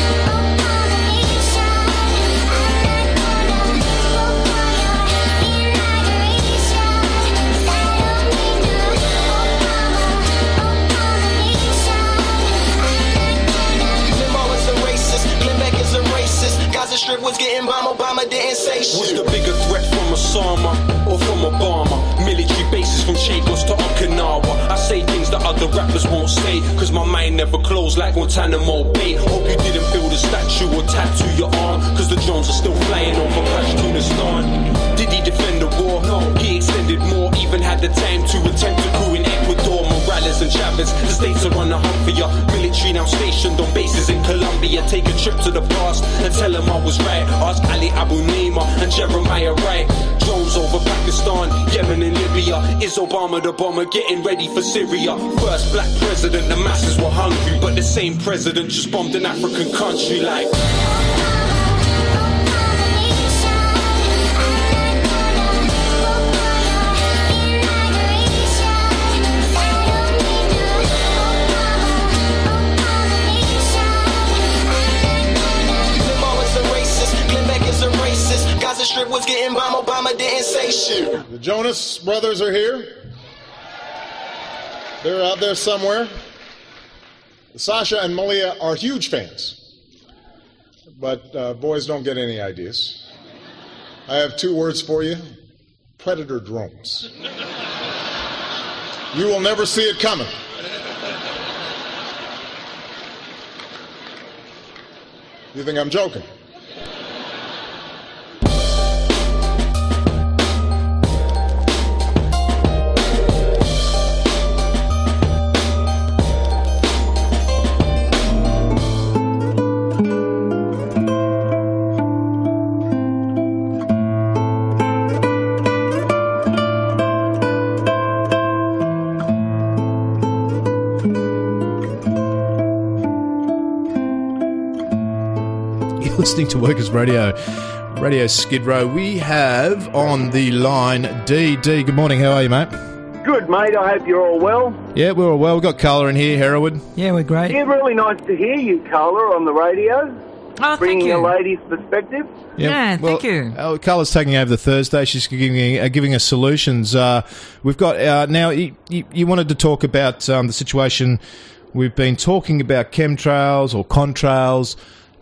[SPEAKER 11] Gaza Strip was getting bombed, Obama didn't say shit.
[SPEAKER 13] What's the bigger threat from Osama or from Obama? Military bases from Chagos to Okinawa. I say things that other rappers won't say, cause my mind never closed like Guantanamo Bay. Hope you didn't build a statue or tattoo your arm, cause the drones are still flying over Pashtunistan. Did he defend the war? No, he extended more, even had the time to attempt a coup in Ecuador. Morales and Chavez, the states are on the hunt for ya. Military now stationed on bases in Colombia. Take a trip to the past and tell them I was right. Ask Ali Abu Nima and Jeremiah Wright. Drones over Pakistan, Yemen and Libya. Is Obama the bomber getting ready for Syria? First black president, the masses were hungry, but the same president just bombed an African country like...
[SPEAKER 11] Gaza Strip was getting bombed, Obama didn't say shit.
[SPEAKER 14] The Jonas Brothers are here. They're out there somewhere. Sasha and Malia are huge fans. But uh, boys don't get any ideas. I have two words for you. Predator drones. You will never see it coming. You think I'm joking?
[SPEAKER 2] listening to Workers Radio, Radio Skid Row. We have on the line D. D, good morning. How are you, mate?
[SPEAKER 15] Good, mate. I hope you're all well.
[SPEAKER 2] Yeah, we're all well. We've got Carla in here, Hereward.
[SPEAKER 1] Yeah, we're great.
[SPEAKER 15] Yeah, really nice to hear you, Carla, on the radio.
[SPEAKER 3] Oh,
[SPEAKER 15] bringing
[SPEAKER 3] thank you.
[SPEAKER 15] a lady's perspective.
[SPEAKER 3] Yeah,
[SPEAKER 2] well,
[SPEAKER 3] thank you.
[SPEAKER 2] Uh, Carla's taking over the Thursday. She's giving uh, giving us solutions. Uh, we've got uh, now. You, you, you wanted to talk about um, the situation. We've been talking about chemtrails or contrails.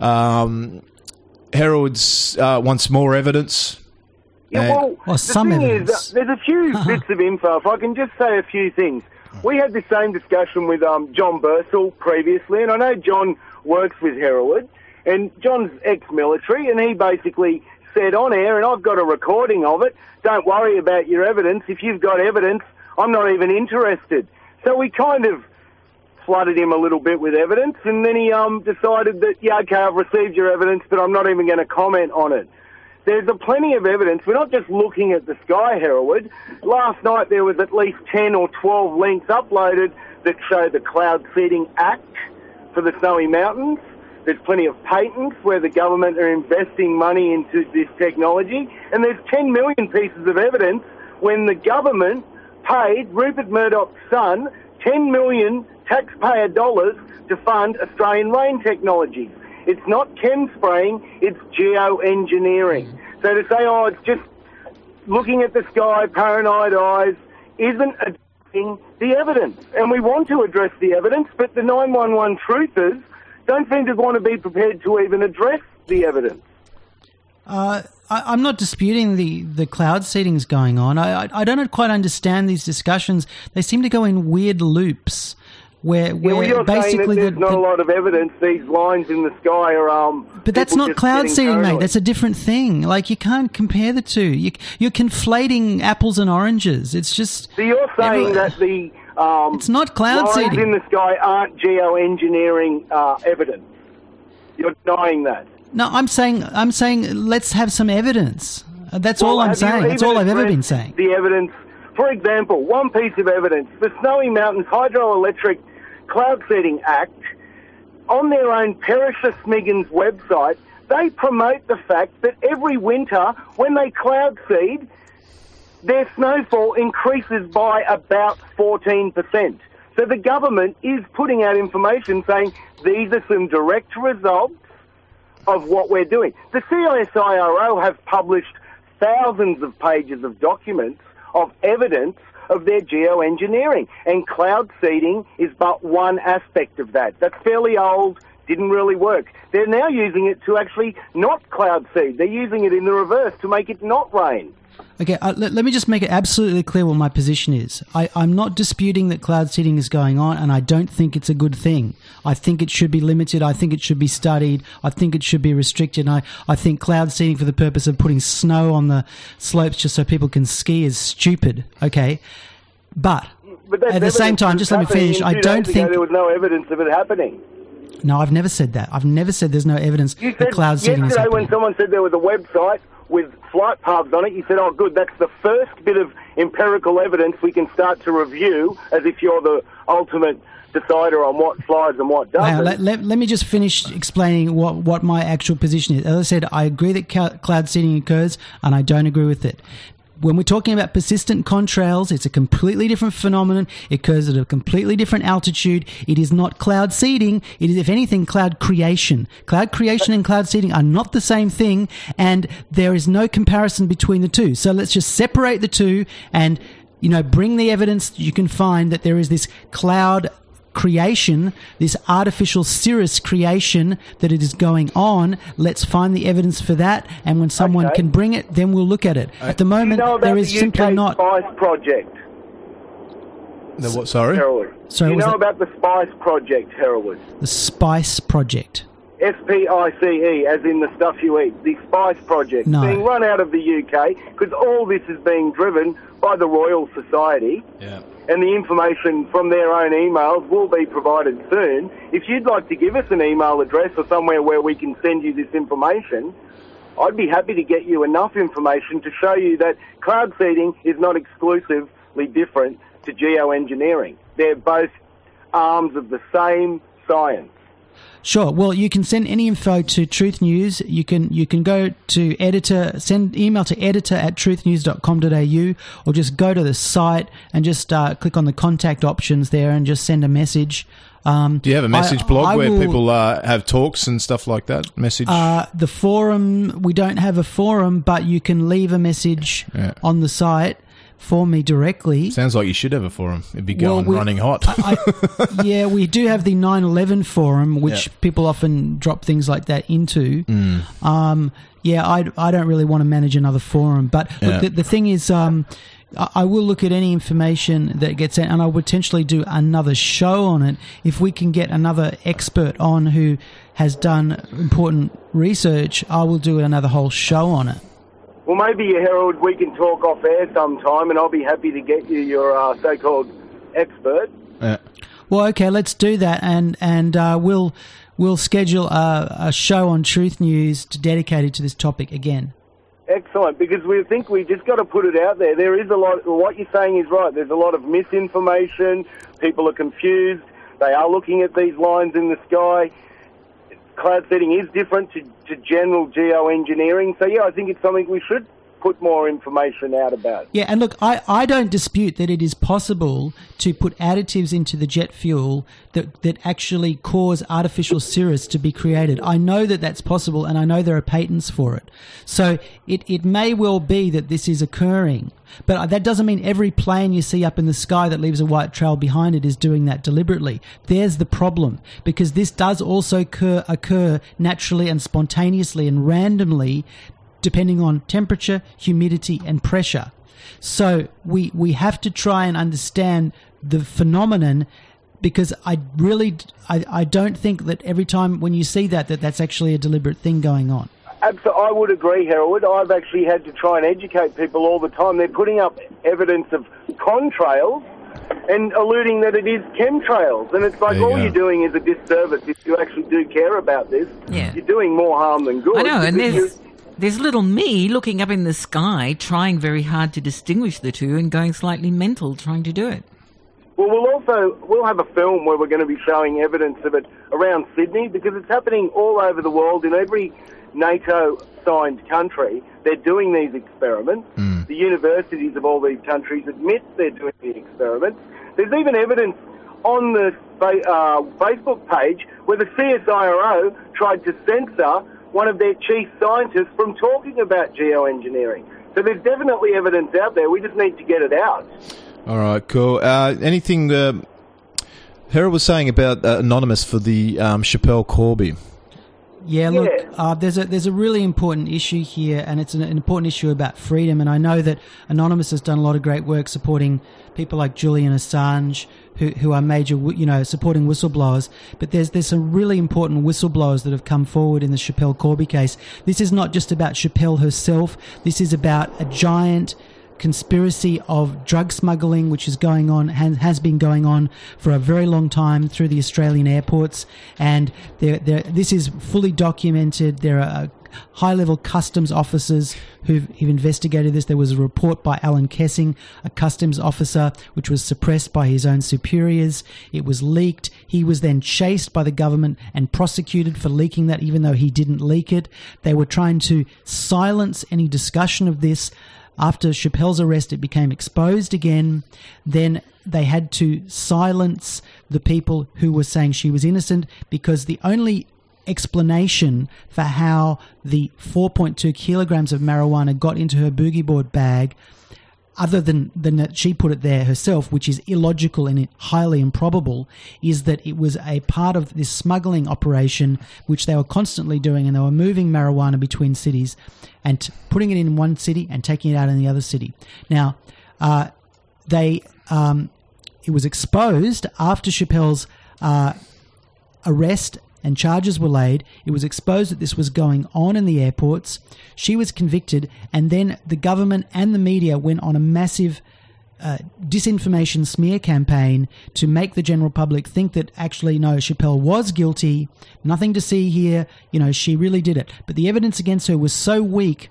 [SPEAKER 2] Um, Herald's uh, wants more evidence.
[SPEAKER 15] Yeah,
[SPEAKER 2] And-
[SPEAKER 15] well,
[SPEAKER 1] Well,
[SPEAKER 15] the
[SPEAKER 1] some
[SPEAKER 15] thing
[SPEAKER 1] evidence.
[SPEAKER 15] is, uh, there's a few bits of info. If I can just say a few things. We had the same discussion with um, John Bursell previously, and I know John works with Herald, and John's ex-military, and he basically said on air, and I've got a recording of it, don't worry about your evidence. If you've got evidence, I'm not even interested. So we kind of flooded him a little bit with evidence, and then he um, decided that, yeah, okay, I've received your evidence, but I'm not even going to comment on it. There's a plenty of evidence. We're not just looking at the Sky Herald. Last night there was at least ten or twelve links uploaded that show the Cloud Seeding Act for the Snowy Mountains. There's plenty of patents where the government are investing money into this technology. And there's ten million pieces of evidence when the government paid Rupert Murdoch's son ten million taxpayer dollars to fund Australian rain technologies. It's not chem spraying, it's geoengineering. So to say, oh, it's just looking at the sky, paranoid eyes, isn't addressing the evidence. And we want to address the evidence, but the nine one one truthers don't seem to want to be prepared to even address the evidence.
[SPEAKER 1] Uh, I, I'm not disputing the, the cloud seedings going on. I, I, I don't quite understand these discussions. They seem to go in weird loops. Where,
[SPEAKER 15] Yeah,
[SPEAKER 1] where
[SPEAKER 15] well, you're saying
[SPEAKER 1] basically
[SPEAKER 15] that there's
[SPEAKER 1] the,
[SPEAKER 15] not
[SPEAKER 1] the-
[SPEAKER 15] a lot of evidence. These lines in the sky are... Um,
[SPEAKER 1] But that's
[SPEAKER 15] people
[SPEAKER 1] not
[SPEAKER 15] just
[SPEAKER 1] cloud
[SPEAKER 15] getting
[SPEAKER 1] seeding, mate.
[SPEAKER 15] paranoid.
[SPEAKER 1] That's a different thing. Like, you can't compare the two. You, you're conflating apples and oranges. It's just...
[SPEAKER 15] So you're saying that the um,
[SPEAKER 1] It's not cloud
[SPEAKER 15] lines
[SPEAKER 1] seeding.
[SPEAKER 15] in the sky aren't geoengineering uh, evidence. You're denying that.
[SPEAKER 1] No, I'm saying, I'm saying let's have some evidence. Uh, That's
[SPEAKER 15] Well,
[SPEAKER 1] all I'm
[SPEAKER 15] have you
[SPEAKER 1] saying. That's
[SPEAKER 15] even
[SPEAKER 1] all I've ever been
[SPEAKER 15] addressed
[SPEAKER 1] saying.
[SPEAKER 15] The evidence, for example, one piece of evidence, the Snowy Mountains Hydroelectric Cloud Seeding Act, on their own Perisher Smiggins website, they promote the fact that every winter, when they cloud seed, their snowfall increases by about fourteen percent. So the government is putting out information saying these are some direct results of what we're doing. The C I S I R O have published thousands of pages of documents of evidence of their geoengineering, and cloud seeding is but one aspect of that. That's fairly old, didn't really work. They're now using it to actually not cloud seed. They're using it in the reverse to make it not rain.
[SPEAKER 1] Okay, uh, let, let me just make it absolutely clear what my position is. I, I'm not disputing that cloud seeding is going on, and I don't think it's a good thing. I think it should be limited. I think it should be studied. I think it should be restricted. And I, I think cloud seeding for the purpose of putting snow on the slopes just so people can ski is stupid, okay? But,
[SPEAKER 15] But that's
[SPEAKER 1] at the same
[SPEAKER 15] evidence
[SPEAKER 1] time,
[SPEAKER 15] that's
[SPEAKER 1] just let me
[SPEAKER 15] happening.
[SPEAKER 1] finish.
[SPEAKER 15] Two
[SPEAKER 1] I
[SPEAKER 15] days
[SPEAKER 1] don't
[SPEAKER 15] ago,
[SPEAKER 1] think...
[SPEAKER 15] there was no evidence of it happening.
[SPEAKER 1] No, I've never said that. I've never said there's no evidence
[SPEAKER 15] You
[SPEAKER 1] that
[SPEAKER 15] said
[SPEAKER 1] cloud seeding is
[SPEAKER 15] yesterday
[SPEAKER 1] happening.
[SPEAKER 15] when someone said there was a website with flight paths on it, you said, oh, good, that's the first bit of empirical evidence we can start to review as if you're the ultimate decider on what flies and what doesn't.
[SPEAKER 1] Now, let, let, let me just finish explaining what, what my actual position is. As I said, I agree that cl- cloud seeding occurs, and I don't agree with it. When we're talking about persistent contrails, it's a completely different phenomenon. It occurs at a completely different altitude. It is not cloud seeding. It is, if anything, cloud creation. Cloud creation and cloud seeding are not the same thing, and there is no comparison between the two. So let's just separate the two and, you know, bring the evidence you can find that there is this cloud creation, this artificial cirrus creation that it is going on. Let's find the evidence for that, and when someone
[SPEAKER 15] Okay.
[SPEAKER 1] can bring it, then we'll look at it. At the
[SPEAKER 15] Do you
[SPEAKER 1] moment,
[SPEAKER 15] know about
[SPEAKER 1] there is
[SPEAKER 15] the U
[SPEAKER 1] simply
[SPEAKER 15] K
[SPEAKER 1] not.
[SPEAKER 15] Spice Project,
[SPEAKER 2] The what? Sorry.
[SPEAKER 15] Herald?
[SPEAKER 1] Sorry,
[SPEAKER 15] Do you
[SPEAKER 1] was
[SPEAKER 15] know
[SPEAKER 1] that-
[SPEAKER 15] about the Spice Project, Herald?
[SPEAKER 1] The Spice Project.
[SPEAKER 15] S P I C E, as in the stuff you eat. The Spice Project,
[SPEAKER 1] No.
[SPEAKER 15] being run out of the U K, because all this is being driven by the Royal Society.
[SPEAKER 2] Yeah.
[SPEAKER 15] And the information from their own emails will be provided soon. If you'd like to give us an email address or somewhere where we can send you this information, I'd be happy to get you enough information to show you that cloud seeding is not exclusively different to geoengineering. They're both arms of the same science.
[SPEAKER 1] Sure. Well, you can send any info to Truth News. You can you can go to editor, send email to editor at truth news dot com dot a u, or just go to the site and just uh, click on the contact options there and just send a message. Um,
[SPEAKER 2] Do you have a message
[SPEAKER 1] I-
[SPEAKER 2] blog
[SPEAKER 1] I
[SPEAKER 2] where
[SPEAKER 1] will-
[SPEAKER 2] people uh, have talks and stuff like that? Message?
[SPEAKER 1] Uh, the forum, we don't have a forum, but you can leave a message
[SPEAKER 2] Yeah.
[SPEAKER 1] on the site for me directly.
[SPEAKER 2] Sounds like you should have a forum. It'd be going
[SPEAKER 1] Well, we-
[SPEAKER 2] running hot.
[SPEAKER 1] I, yeah, we do have the nine eleven forum, which
[SPEAKER 2] Yeah.
[SPEAKER 1] people often drop things like that into.
[SPEAKER 2] Mm.
[SPEAKER 1] Um, yeah, I, I don't really want to manage another forum. But look,
[SPEAKER 2] Yeah.
[SPEAKER 1] the, the thing is, um, I, I will look at any information that gets sent, and I would potentially do another show on it if we can get another expert on who has done important research. I will do another whole show on it.
[SPEAKER 15] Well, maybe, Harold, we can talk off air sometime, and I'll be happy to get you your uh, so-called expert.
[SPEAKER 2] Yeah.
[SPEAKER 1] Well, okay, let's do that, and and uh, we'll we'll schedule a, a show on Truth News to dedicated to this topic again.
[SPEAKER 15] Excellent, because we think we just got to put it out there. There is a lot, what you're saying is right. There's a lot of misinformation. People are confused. They are looking at these lines in the sky. Cloud seeding is different to, to general geoengineering. So, yeah, I think it's something we should put more information out about.
[SPEAKER 1] Yeah, and look, I, I don't dispute that it is possible to put additives into the jet fuel that, that actually cause artificial cirrus to be created. I know that that's possible, and I know there are patents for it. So it, it may well be that this is occurring, but that doesn't mean every plane you see up in the sky that leaves a white trail behind it is doing that deliberately. There's the problem, because this does also occur, occur naturally and spontaneously and randomly, depending on temperature, humidity, and pressure. So we we have to try and understand the phenomenon, because I really I, I don't think that every time when you see that that that's actually a deliberate thing going on.
[SPEAKER 15] Absolutely, I would agree, Harold. I've actually had to try and educate people all the time. They're putting up evidence of contrails and alluding that it is chemtrails. And it's like,
[SPEAKER 3] There you
[SPEAKER 15] all
[SPEAKER 3] go.
[SPEAKER 15] you're doing is a disservice if you actually do care about this.
[SPEAKER 3] Yeah.
[SPEAKER 15] You're doing more harm than good.
[SPEAKER 3] I know, and
[SPEAKER 15] because
[SPEAKER 3] there's there's little me looking up in the sky, trying very hard to distinguish the two, and going slightly mental trying to do it.
[SPEAKER 15] Well, we'll also we'll have a film where we're going to be showing evidence of it around Sydney, because it's happening all over the world. In every NATO-signed country, they're doing these experiments. The universities of all these countries admit they're doing the experiments. There's even evidence on the fa- uh, Facebook page where the C S I R O tried to censor one of their chief scientists from talking about geoengineering. So there's definitely evidence out there. We just need to get it out.
[SPEAKER 2] All right, cool. Uh, anything uh, Harold was saying about uh, Anonymous for the um, Chappelle Corby?
[SPEAKER 1] Yeah, look, uh, there's a there's a really important issue here, and it's an, an important issue about freedom. And I know that Anonymous has done a lot of great work supporting people like Julian Assange, who who are major, you know, supporting whistleblowers. But there's there's some really important whistleblowers that have come forward in the Chappelle Corby case. This is not just about Chappelle herself. This is about a giant conspiracy of drug smuggling, which is going on, has, has been going on for a very long time through the Australian airports, and there, there, this is fully documented. There are high-level customs officers who've, who've investigated this. There was a report by Alan Kessing, a customs officer, which was suppressed by his own superiors. It was leaked. He was then chased by the government and prosecuted for leaking that, even though he didn't leak it. They were trying to silence any discussion of this. After Chappelle's arrest, it became exposed again. Then they had to silence the people who were saying she was innocent, because the only explanation for how the four point two kilograms of marijuana got into her boogie board bag, other than, than that she put it there herself, which is illogical and highly improbable, is that it was a part of this smuggling operation which they were constantly doing, and they were moving marijuana between cities and t- putting it in one city and taking it out in the other city. Now, uh, they um, it was exposed after Chappelle's uh, arrest and charges were laid. It was exposed that this was going on in the airports. She was convicted, and then the government and the media went on a massive uh, disinformation smear campaign to make the general public think that actually, no, Chappelle was guilty, nothing to see here, you know, she really did it. But the evidence against her was so weak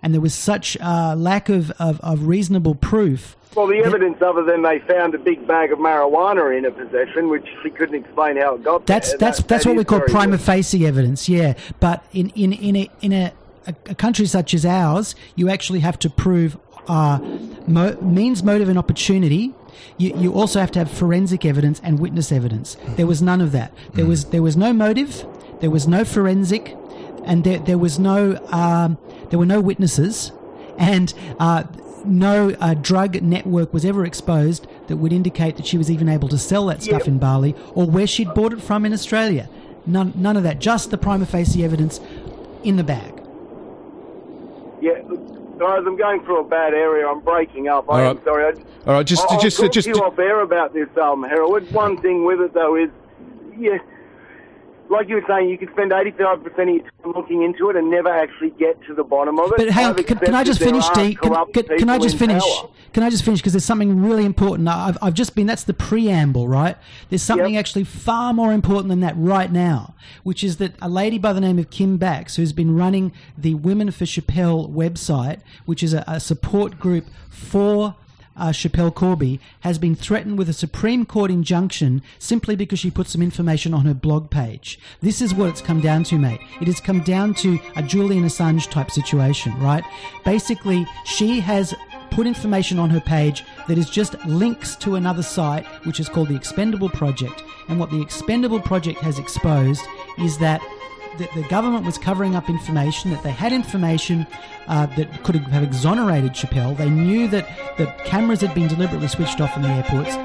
[SPEAKER 1] and there was such uh, lack of, of, of reasonable proof.
[SPEAKER 15] Well, the evidence other than they found a big bag of marijuana in her possession, which she couldn't explain how it got
[SPEAKER 1] That's
[SPEAKER 15] there.
[SPEAKER 1] that's
[SPEAKER 15] That-
[SPEAKER 1] that's
[SPEAKER 15] that
[SPEAKER 1] what
[SPEAKER 15] is
[SPEAKER 1] we call
[SPEAKER 15] very
[SPEAKER 1] prima
[SPEAKER 15] good.
[SPEAKER 1] facie evidence. Yeah, but in in in a in a, a, a country such as ours, you actually have to prove uh, mo- means, motive, and opportunity. You you also have to have forensic evidence and witness evidence. There was none of that. There was there was no motive. There was no forensic, and there there was no um, there were no witnesses, and. Uh, No uh, drug network was ever exposed that would indicate that she was even able to sell that stuff
[SPEAKER 15] Yep.
[SPEAKER 1] in Bali, or where she'd bought it from in Australia. None, none of that. Just the prima facie evidence in the bag.
[SPEAKER 15] Yeah, look, guys, I'm going through a bad area. I'm breaking up.
[SPEAKER 2] All
[SPEAKER 15] I am
[SPEAKER 2] right.
[SPEAKER 15] sorry. I,
[SPEAKER 2] All right, just
[SPEAKER 15] I'll,
[SPEAKER 2] just
[SPEAKER 15] I'll talk
[SPEAKER 2] just
[SPEAKER 15] to you off air about this, um, Harold. One thing with it though is, yeah, like you were saying, you could spend eighty-five percent of your time looking into it and never actually get to the bottom of it.
[SPEAKER 1] But hang on,
[SPEAKER 15] I've
[SPEAKER 1] can, can I
[SPEAKER 15] accepted
[SPEAKER 1] just
[SPEAKER 15] there
[SPEAKER 1] finish,
[SPEAKER 15] are
[SPEAKER 1] Dee? Can,
[SPEAKER 15] corrupt
[SPEAKER 1] can, can I
[SPEAKER 15] people
[SPEAKER 1] just
[SPEAKER 15] in
[SPEAKER 1] finish?
[SPEAKER 15] power.
[SPEAKER 1] Can I just finish? Because there's something really important. I've, I've just been, that's the preamble, right? There's something actually far more important than that right now, which is that a lady by the name of Kim Bax, who's been running the Women for Chappelle website, which is a, a support group for Uh, Chappelle Corby, has been threatened with a Supreme Court injunction simply because she put some information on her blog page. This is what it's come down to, mate. It has come down to a Julian Assange type situation, right? Basically, she has put information on her page that is just links to another site, which is called the Expendable Project. And what the Expendable Project has exposed is that the, the government was covering up information, that they had information uh, that could have exonerated Chappelle. They knew that the cameras had been deliberately switched off in the airports.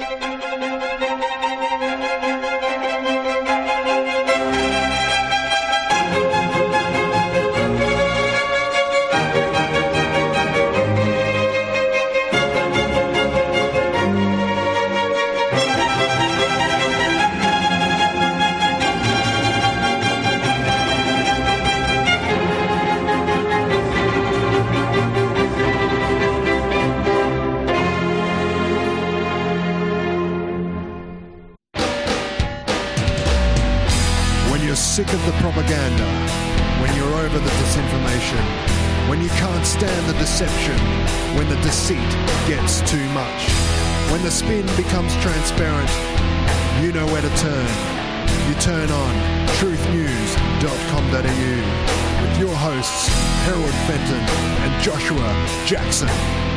[SPEAKER 16] When you're sick of the propaganda, when you're over the disinformation, when you can't stand the deception, when the deceit gets too much, when the spin becomes transparent, you know where to turn. You turn on truth news dot com dot a u with your hosts Harold Fenton and Joshua Jackson.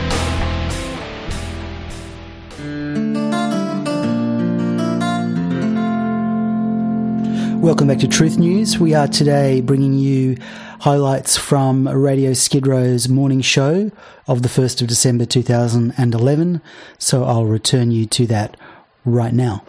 [SPEAKER 1] Welcome back to Truth News. We are today bringing you highlights from Radio Skid Row's morning show of the first of December two thousand eleven, so I'll return you to that right now.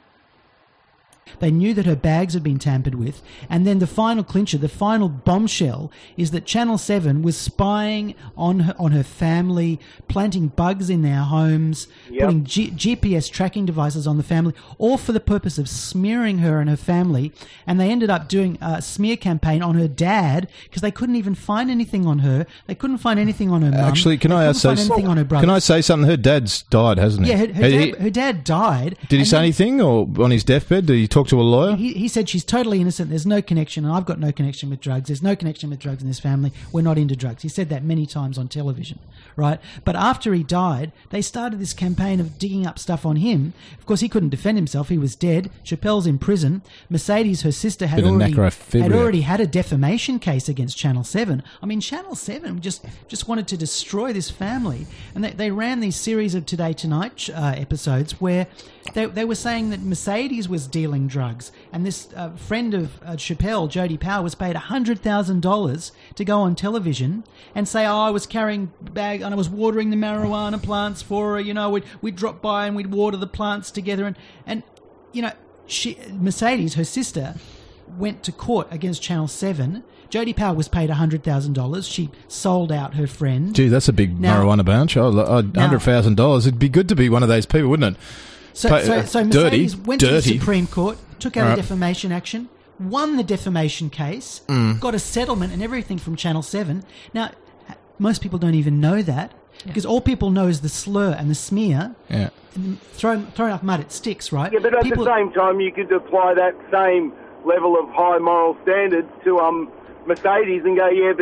[SPEAKER 1] They knew that her bags had been tampered with, and then the final clincher, the final bombshell, is that Channel seven was spying on her, on her family, planting bugs in their homes,
[SPEAKER 15] Yep.
[SPEAKER 1] putting G- G P S tracking devices on the family, all for the purpose of smearing her and her family. And they ended up doing a smear campaign on her dad because they couldn't even find anything on her. They couldn't find anything on her mum.
[SPEAKER 2] Actually, can
[SPEAKER 1] They
[SPEAKER 2] I
[SPEAKER 1] couldn't
[SPEAKER 2] say
[SPEAKER 1] find anything on her brother.
[SPEAKER 2] Can I say something? Her dad's died, hasn't he?
[SPEAKER 1] Yeah, her, her,
[SPEAKER 2] Had
[SPEAKER 1] dad,
[SPEAKER 2] he-
[SPEAKER 1] her dad died.
[SPEAKER 2] did he
[SPEAKER 1] and
[SPEAKER 2] say
[SPEAKER 1] then-
[SPEAKER 2] anything, or on his deathbed? Did he talk to a lawyer?
[SPEAKER 1] He, he said she's totally innocent. There's no connection, and I've got no connection with drugs. There's no connection with drugs in this family. We're not into drugs. He said that many times on television, right? But after he died, they started this campaign of digging up stuff on him. Of course, he couldn't defend himself. He was dead. Chappelle's in prison. Mercedes, her sister, had
[SPEAKER 2] Bit of
[SPEAKER 1] already
[SPEAKER 2] necrophilia.
[SPEAKER 1] had already had a defamation case against Channel seven. I mean, Channel seven just just wanted to destroy this family, and they, they ran these series of Today Tonight uh, episodes where they they were saying that Mercedes was dealing drugs, and this uh, friend of uh, Chappelle, Jodie Power, was paid one hundred thousand dollars to go on television and say, oh, I was carrying bag and I was watering the marijuana plants for her, you know, we'd, we'd drop by and we'd water the plants together, and, and you know, she, Mercedes, her sister, went to court against Channel seven. Jodie Power was paid one hundred thousand dollars. She sold out her friend.
[SPEAKER 2] Gee, that's a big
[SPEAKER 1] Now-
[SPEAKER 2] marijuana bunch. Oh, one hundred thousand dollars. It'd be good to be one of those people, wouldn't it?
[SPEAKER 1] So,
[SPEAKER 2] Pay-
[SPEAKER 1] so,
[SPEAKER 2] uh,
[SPEAKER 1] so
[SPEAKER 2] dirty,
[SPEAKER 1] Mercedes went to the
[SPEAKER 2] dirty.
[SPEAKER 1] Supreme Court, took out
[SPEAKER 2] All
[SPEAKER 1] a
[SPEAKER 2] right.
[SPEAKER 1] defamation action, won the defamation case,
[SPEAKER 2] Mm.
[SPEAKER 1] got a settlement and everything from Channel seven. Now, most people don't even know that because all people know is the slur and the smear.
[SPEAKER 2] Yeah.
[SPEAKER 1] And throw, throw enough mud, it sticks, right?
[SPEAKER 15] Yeah, but at
[SPEAKER 1] People-
[SPEAKER 15] the same time, you could apply that same level of high moral standards to um Mercedes and go, yeah, but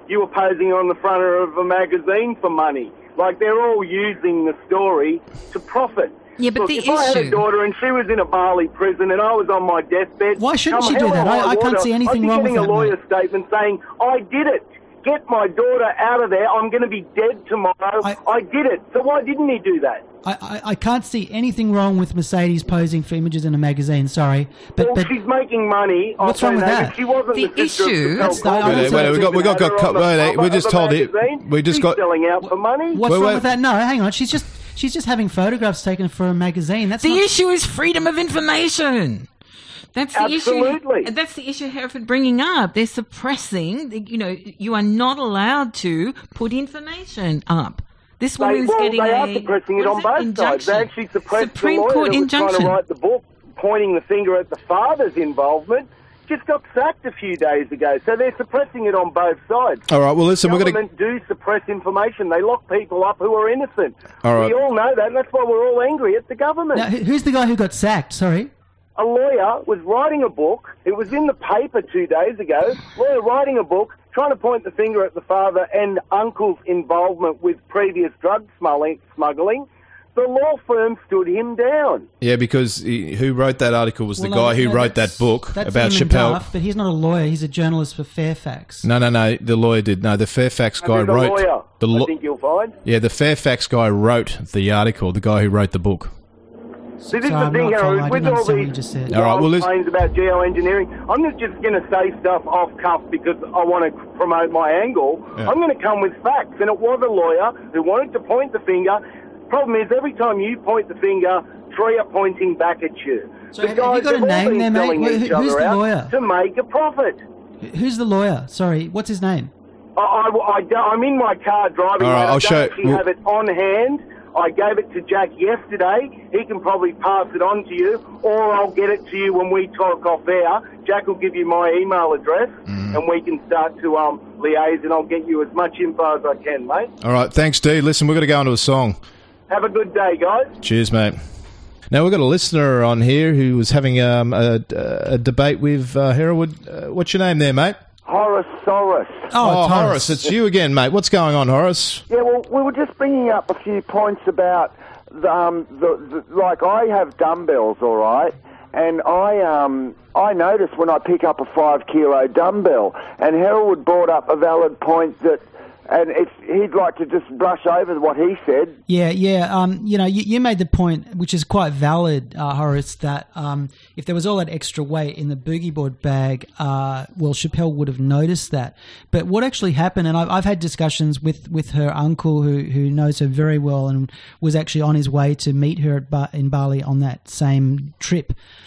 [SPEAKER 15] you were posing on the front of a magazine for money. Like, they're all using the story to profit.
[SPEAKER 3] Yeah, but
[SPEAKER 15] Look,
[SPEAKER 3] the
[SPEAKER 15] if I had a
[SPEAKER 3] issue-
[SPEAKER 15] daughter and she was in a Bali prison and I was on my deathbed...
[SPEAKER 1] Why shouldn't
[SPEAKER 15] come
[SPEAKER 1] she do
[SPEAKER 15] hell
[SPEAKER 1] that?
[SPEAKER 15] or
[SPEAKER 1] I-
[SPEAKER 15] high
[SPEAKER 1] I can't
[SPEAKER 15] water,
[SPEAKER 1] see anything
[SPEAKER 15] I'd be
[SPEAKER 1] wrong with
[SPEAKER 15] getting
[SPEAKER 1] that,
[SPEAKER 15] a lawyer statement saying, I did it. Get my daughter out of there. I'm going to be dead tomorrow. I, did it. So why didn't he do that?
[SPEAKER 1] I, I, I can't see anything wrong with Mercedes posing for images in a magazine. Sorry, but
[SPEAKER 15] well,
[SPEAKER 1] but
[SPEAKER 15] she's making money.
[SPEAKER 1] What's
[SPEAKER 15] off
[SPEAKER 1] wrong with
[SPEAKER 15] her name.
[SPEAKER 1] that?
[SPEAKER 15] She wasn't the,
[SPEAKER 3] The
[SPEAKER 15] sister
[SPEAKER 3] issue-
[SPEAKER 15] Of
[SPEAKER 1] That's the-
[SPEAKER 15] Chappelle
[SPEAKER 1] I
[SPEAKER 2] Wait,
[SPEAKER 1] also
[SPEAKER 2] wait, we got we got got, got
[SPEAKER 15] Had her on
[SPEAKER 2] wait,
[SPEAKER 15] the
[SPEAKER 2] we
[SPEAKER 15] cover
[SPEAKER 2] just
[SPEAKER 15] of
[SPEAKER 2] told
[SPEAKER 15] a
[SPEAKER 2] it.
[SPEAKER 15] magazine.
[SPEAKER 2] We just
[SPEAKER 15] She's
[SPEAKER 2] got.
[SPEAKER 15] selling out for money.
[SPEAKER 1] what's
[SPEAKER 2] Wait,
[SPEAKER 1] wrong
[SPEAKER 2] wait.
[SPEAKER 1] with that? No, hang on. She's just she's just having photographs taken for a magazine. That's
[SPEAKER 3] The
[SPEAKER 1] not,
[SPEAKER 3] issue is freedom of information. That's the
[SPEAKER 15] Absolutely.
[SPEAKER 3] issue. That's the issue Hereford bringing up. They're suppressing. You know, you are not allowed to put information up. This
[SPEAKER 15] They,
[SPEAKER 3] woman's
[SPEAKER 15] well,
[SPEAKER 3] getting
[SPEAKER 15] they
[SPEAKER 3] a
[SPEAKER 15] are suppressing it
[SPEAKER 3] what
[SPEAKER 15] on
[SPEAKER 3] is
[SPEAKER 15] both sides.
[SPEAKER 3] Injunction.
[SPEAKER 15] They actually suppressed
[SPEAKER 3] Supreme
[SPEAKER 15] the lawyer
[SPEAKER 3] Court
[SPEAKER 15] that was trying
[SPEAKER 3] injunction.
[SPEAKER 15] to write the book, pointing the finger at the father's involvement. Just got sacked a few days ago. So they're suppressing it on both sides.
[SPEAKER 2] All right. Well, listen, we're going to.
[SPEAKER 15] Government do suppress information. They lock people up who are innocent.
[SPEAKER 2] All right.
[SPEAKER 15] We all know that, and that's why we're all angry at the government.
[SPEAKER 1] Now, who- who's the guy who got sacked? Sorry.
[SPEAKER 15] A lawyer was writing a book. It was in the paper two days ago. Lawyer writing a book, trying to point the finger at the father and uncle's involvement with previous drug smuggling. smuggling. The law firm stood him down.
[SPEAKER 2] Yeah, because he, who wrote that article was the
[SPEAKER 1] Well, no,
[SPEAKER 2] guy who
[SPEAKER 1] no,
[SPEAKER 2] wrote
[SPEAKER 1] that's-
[SPEAKER 2] that book
[SPEAKER 1] that's
[SPEAKER 2] about
[SPEAKER 1] Eamon
[SPEAKER 2] Chappelle.
[SPEAKER 1] Duff, but he's not a lawyer. He's a journalist for Fairfax.
[SPEAKER 2] No, no, no. The lawyer did. No, the Fairfax guy
[SPEAKER 15] There's a
[SPEAKER 2] wrote.
[SPEAKER 15] lawyer,
[SPEAKER 2] the
[SPEAKER 15] I
[SPEAKER 2] lo-
[SPEAKER 15] think you'll find.
[SPEAKER 2] Yeah, the Fairfax guy wrote the article. The guy who wrote the book.
[SPEAKER 15] See, this
[SPEAKER 1] Sorry,
[SPEAKER 15] is the
[SPEAKER 1] I'm
[SPEAKER 15] thing,
[SPEAKER 1] not following.
[SPEAKER 15] Harold,
[SPEAKER 1] I
[SPEAKER 15] with
[SPEAKER 1] didn't
[SPEAKER 15] all
[SPEAKER 1] understand what
[SPEAKER 15] these
[SPEAKER 1] you just said.
[SPEAKER 2] All right, well, listen-
[SPEAKER 15] claims about geoengineering, I'm not just going to say stuff off cuff because I want to promote my angle.
[SPEAKER 2] Yeah.
[SPEAKER 15] I'm going to come with facts, and it was a lawyer who wanted to point the finger. Problem is, every time you point the finger, three are pointing back at you.
[SPEAKER 1] So
[SPEAKER 15] the
[SPEAKER 1] have- have
[SPEAKER 15] guys
[SPEAKER 1] you got a
[SPEAKER 15] have all
[SPEAKER 1] name
[SPEAKER 15] been
[SPEAKER 1] there, mate?
[SPEAKER 15] selling
[SPEAKER 1] Who-
[SPEAKER 15] each
[SPEAKER 1] who's
[SPEAKER 15] other
[SPEAKER 1] the
[SPEAKER 15] out
[SPEAKER 1] lawyer?
[SPEAKER 15] to make a profit.
[SPEAKER 1] Who's the lawyer? Sorry, what's his name?
[SPEAKER 15] I, I, I, don't- I'm in my car driving.
[SPEAKER 2] All right,
[SPEAKER 15] mate. I
[SPEAKER 2] I'll
[SPEAKER 15] don't
[SPEAKER 2] show-
[SPEAKER 15] actually
[SPEAKER 2] we'll-
[SPEAKER 15] have it on hand. I gave it to Jack yesterday. He can probably pass it on to you, or I'll get it to you when we talk off air. Jack will give you my email address,
[SPEAKER 2] Mm.
[SPEAKER 15] and we can start to um, liaise, and I'll get you as much info as I can, mate.
[SPEAKER 2] All right. Thanks, D. Listen, we're going to go into a song.
[SPEAKER 15] Have a good day, guys.
[SPEAKER 2] Cheers, mate. Now, we've got a listener on here who was having um, a, a debate with uh, Hereward. Uh, what's your name there, mate?
[SPEAKER 4] Horace Soros.
[SPEAKER 2] Oh, Horace. It's you again, mate. What's going on, Horace?
[SPEAKER 4] Yeah, well, we were just bringing up a few points about, the, um, the, the, like, I have dumbbells, all right, and I um, I notice when I pick up a five kilo dumbbell, and Hereward brought up a valid point that, and it's, he'd like to just brush over what he said.
[SPEAKER 1] Yeah, yeah. Um, you know, you, you made the point, which is quite valid, uh, Horace, that um, if there was all that extra weight in the boogie board bag, uh, well, Chappelle would have noticed that. But what actually happened, and I've, I've had discussions with, with her uncle, who who knows her very well, and was actually on his way to meet her at ba- in Bali on that same trip,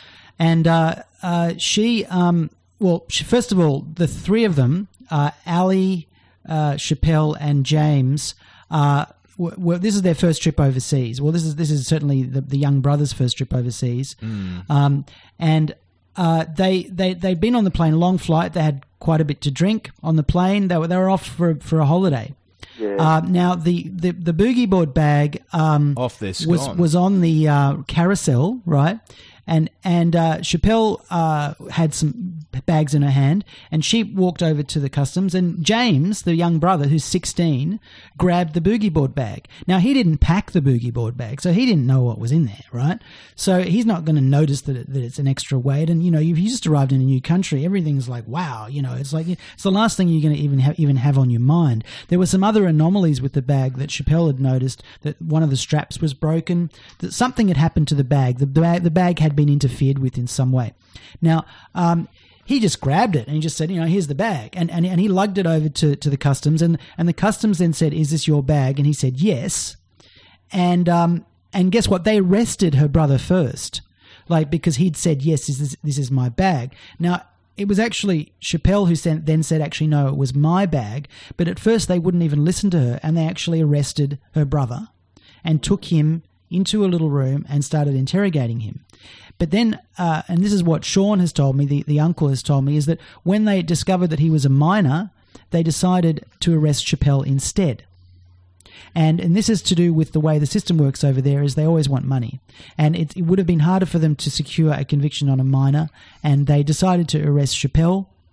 [SPEAKER 1] and uh, uh, she, um, well, she, first of all, the three of them, uh, Ali, Uh, Chappelle and James. Uh, w- w- this is their first trip overseas. Well, this is this is certainly the, the young brother's first trip overseas.
[SPEAKER 2] Mm.
[SPEAKER 1] Um, and uh, they they they'd been on the plane, long flight. They had quite a bit to drink on the plane. They were they were off for for a holiday.
[SPEAKER 4] Yeah.
[SPEAKER 1] Uh, now the, the, the boogie board bag um,
[SPEAKER 2] Off this
[SPEAKER 1] was
[SPEAKER 2] gone.
[SPEAKER 1] was on the uh, carousel, right? And and uh, Chappelle uh, had some bags in her hand, and she walked over to the customs. And James, the young brother, who's sixteen, grabbed the boogie board bag. Now he didn't pack the boogie board bag, so he didn't know what was in there, right? So he's not going to notice that, it, that it's an extra weight. And you know, you've you just arrived in a new country, everything's like wow, you know, it's like it's the last thing you're going to even have, even have on your mind. There were some other anomalies with the bag that Chappelle had noticed, that one of the straps was broken, that something had happened to the bag. The bag, the bag had been interfered with in some way. Now, um, he just grabbed it and he just said, you know, here's the bag. And, and, and he lugged it over to, to the customs, and, and the customs then said, is this your bag? And he said, yes. And, um, and guess what? They arrested her brother first, like, because he'd said, yes, this is, this is my bag. Now, it was actually Chappelle who sent, then said, actually, no, it was my bag. But at first they wouldn't even listen to her, and they actually arrested her brother and took him into a little room and started interrogating him. But then, uh, and this is what Sean has told me, the, the uncle has told me, is that when they discovered that he was a minor, they decided to arrest Chappelle instead. And and this is to do with the way the system works over there, is they always want money. And it, it would have been harder for them to secure a conviction on a minor, and they decided to arrest Chappelle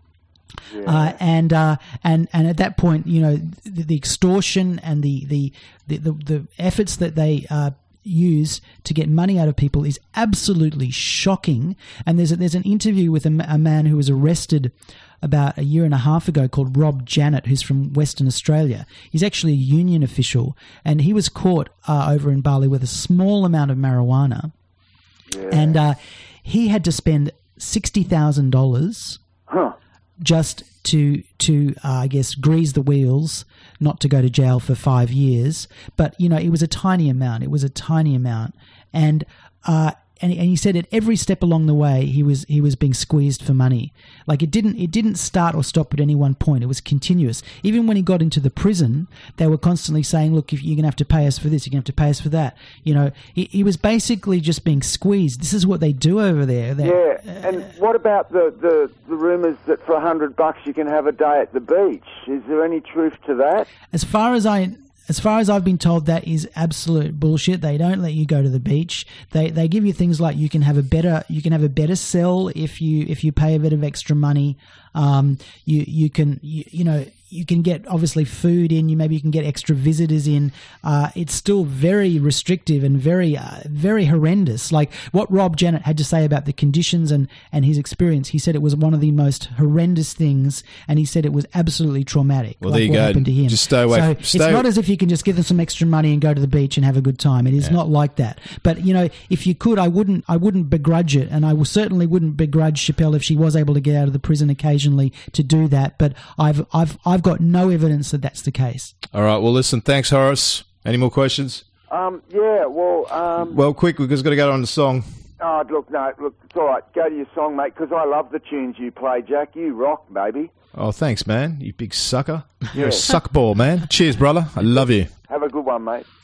[SPEAKER 1] Uh, and uh, and and at that point, you know, the, the extortion and the the, the, the, the efforts that they uh, use to get money out of people is absolutely shocking. And there's a, there's an interview with a, ma- a man who was arrested about a year and a half ago called Rob Janet, who's from Western Australia. He's actually a union official, and he was caught uh, over in Bali with a small amount of marijuana,
[SPEAKER 4] Yeah.
[SPEAKER 1] and uh, he had to spend sixty thousand dollars.
[SPEAKER 4] Huh.
[SPEAKER 1] Just to to uh, I guess grease the wheels, not to go to jail for five years. But you know, it was a tiny amount. It was a tiny amount, and uh, and and he said at every step along the way, he was he was being squeezed for money. Like it didn't it didn't start or stop at any one point. It was continuous. Even when he got into the prison, they were constantly saying, "Look, if you're going to have to pay us for this, you're going to have to pay us for that." You know, he, he was basically just being squeezed. This is what they do over there. They,
[SPEAKER 4] Yeah, and what about the, the, the rumours that for a hundred bucks you can have a day at the beach? Is there any truth to that?
[SPEAKER 1] As far as I, as far as I've been told, that is absolute bullshit. They don't let you go to the beach. They they give you things like you can have a better you can have a better cell if you if you pay a bit of extra money. Um, you you can you, you know. You can get obviously food in. You maybe you can get extra visitors in. Uh, it's still very restrictive and very, uh, very horrendous. Like what Rob Janet had to say about the conditions and, and his experience. He said it was one of the most horrendous things, and he said it was absolutely traumatic.
[SPEAKER 2] Well,
[SPEAKER 1] like
[SPEAKER 2] there you
[SPEAKER 1] what
[SPEAKER 2] go.
[SPEAKER 1] happened to him.
[SPEAKER 2] Just stay away.
[SPEAKER 1] So
[SPEAKER 2] Stay
[SPEAKER 1] it's not as if you can just give them some extra money and go to the beach and have a good time. It is
[SPEAKER 2] Yeah.
[SPEAKER 1] not like that. But you know, if you could, I wouldn't. I wouldn't begrudge it, and I will certainly wouldn't begrudge Chappelle if she was able to get out of the prison occasionally to do that. But I've I've I've got no evidence that that's the case.
[SPEAKER 2] All right. Well, listen. Thanks, Horace. Any more questions?
[SPEAKER 4] Um, yeah, well, um,
[SPEAKER 2] Well, quick, we've just got to go on the song.
[SPEAKER 4] oh, look, no, look, it's all right. Go to your song, mate, because I love the tunes you play, Jack. You rock, baby.
[SPEAKER 2] Oh, thanks, man. You big sucker. You're
[SPEAKER 4] Yeah.
[SPEAKER 2] a suckball, man. Cheers, brother. I love you.
[SPEAKER 4] Have a good one, mate.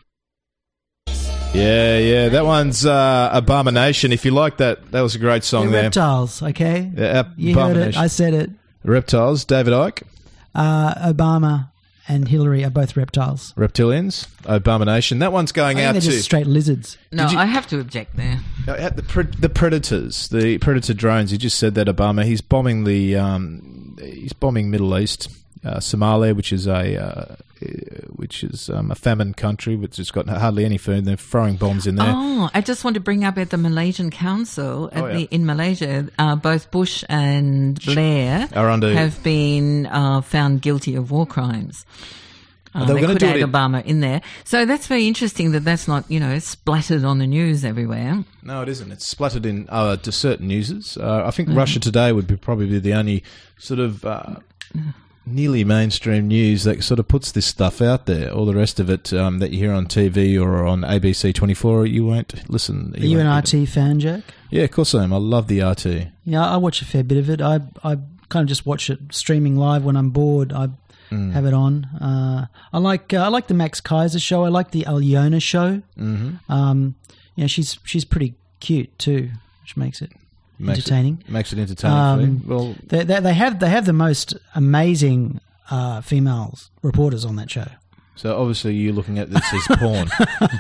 [SPEAKER 2] Yeah, yeah. That one's uh, Abomination. If you like that, that was a great song
[SPEAKER 1] They're
[SPEAKER 2] there.
[SPEAKER 1] reptiles, okay?
[SPEAKER 2] Yeah,
[SPEAKER 1] You heard it.
[SPEAKER 2] Abomination.
[SPEAKER 1] I said it.
[SPEAKER 2] Reptiles. David Icke.
[SPEAKER 1] Uh, Obama and Hillary are both reptiles.
[SPEAKER 2] Reptilians. Abomination. That one's going
[SPEAKER 1] I think
[SPEAKER 2] out
[SPEAKER 1] they're
[SPEAKER 2] to
[SPEAKER 1] just straight lizards.
[SPEAKER 3] No,
[SPEAKER 2] Did you-
[SPEAKER 3] I have to object there.
[SPEAKER 2] Uh, the pre- the predators, the predator drones. You just said that Obama. He's bombing the um, he's bombing Middle East, uh, Somalia, which is a uh, which is um, a famine country, which has got hardly any food. They're throwing bombs in there.
[SPEAKER 3] Oh, I just want to bring up at the Malaysian Council at
[SPEAKER 2] Oh, yeah.
[SPEAKER 3] the, in Malaysia, uh, both Bush and Blair
[SPEAKER 2] Are under-
[SPEAKER 3] have been uh, found guilty of war crimes. Uh,
[SPEAKER 2] They were
[SPEAKER 3] they
[SPEAKER 2] gonna
[SPEAKER 3] could
[SPEAKER 2] do
[SPEAKER 3] add
[SPEAKER 2] it in-
[SPEAKER 3] Obama in there. So that's very interesting that that's not, you know, splattered on the news everywhere.
[SPEAKER 2] No, it isn't. It's splattered in uh, to certain users. Uh, I think
[SPEAKER 3] Mm.
[SPEAKER 2] Russia Today would be probably be the only sort of uh, nearly mainstream news that sort of puts this stuff out there. All the rest of it um, that you hear on T V or on A B C twenty-four, you won't listen.
[SPEAKER 1] Are you
[SPEAKER 2] won't
[SPEAKER 1] an
[SPEAKER 2] get
[SPEAKER 1] R
[SPEAKER 2] it.
[SPEAKER 1] T fan, Jack?
[SPEAKER 2] Yeah, of course I am. I love the R T.
[SPEAKER 1] Yeah, I watch a fair bit of it. I I kind of just watch it streaming live when I'm bored. I
[SPEAKER 2] Mm.
[SPEAKER 1] have it on. Uh, I like uh, I like the Max Kaiser show. I like the Alyona show.
[SPEAKER 2] Mhm.
[SPEAKER 1] Um, you know, she's she's pretty cute too, which makes it
[SPEAKER 2] Makes it-
[SPEAKER 1] entertaining.
[SPEAKER 2] makes it entertaining for you. Well-
[SPEAKER 1] they, they they have they have the most amazing uh, female reporters on that show.
[SPEAKER 2] So obviously you're looking at this as porn.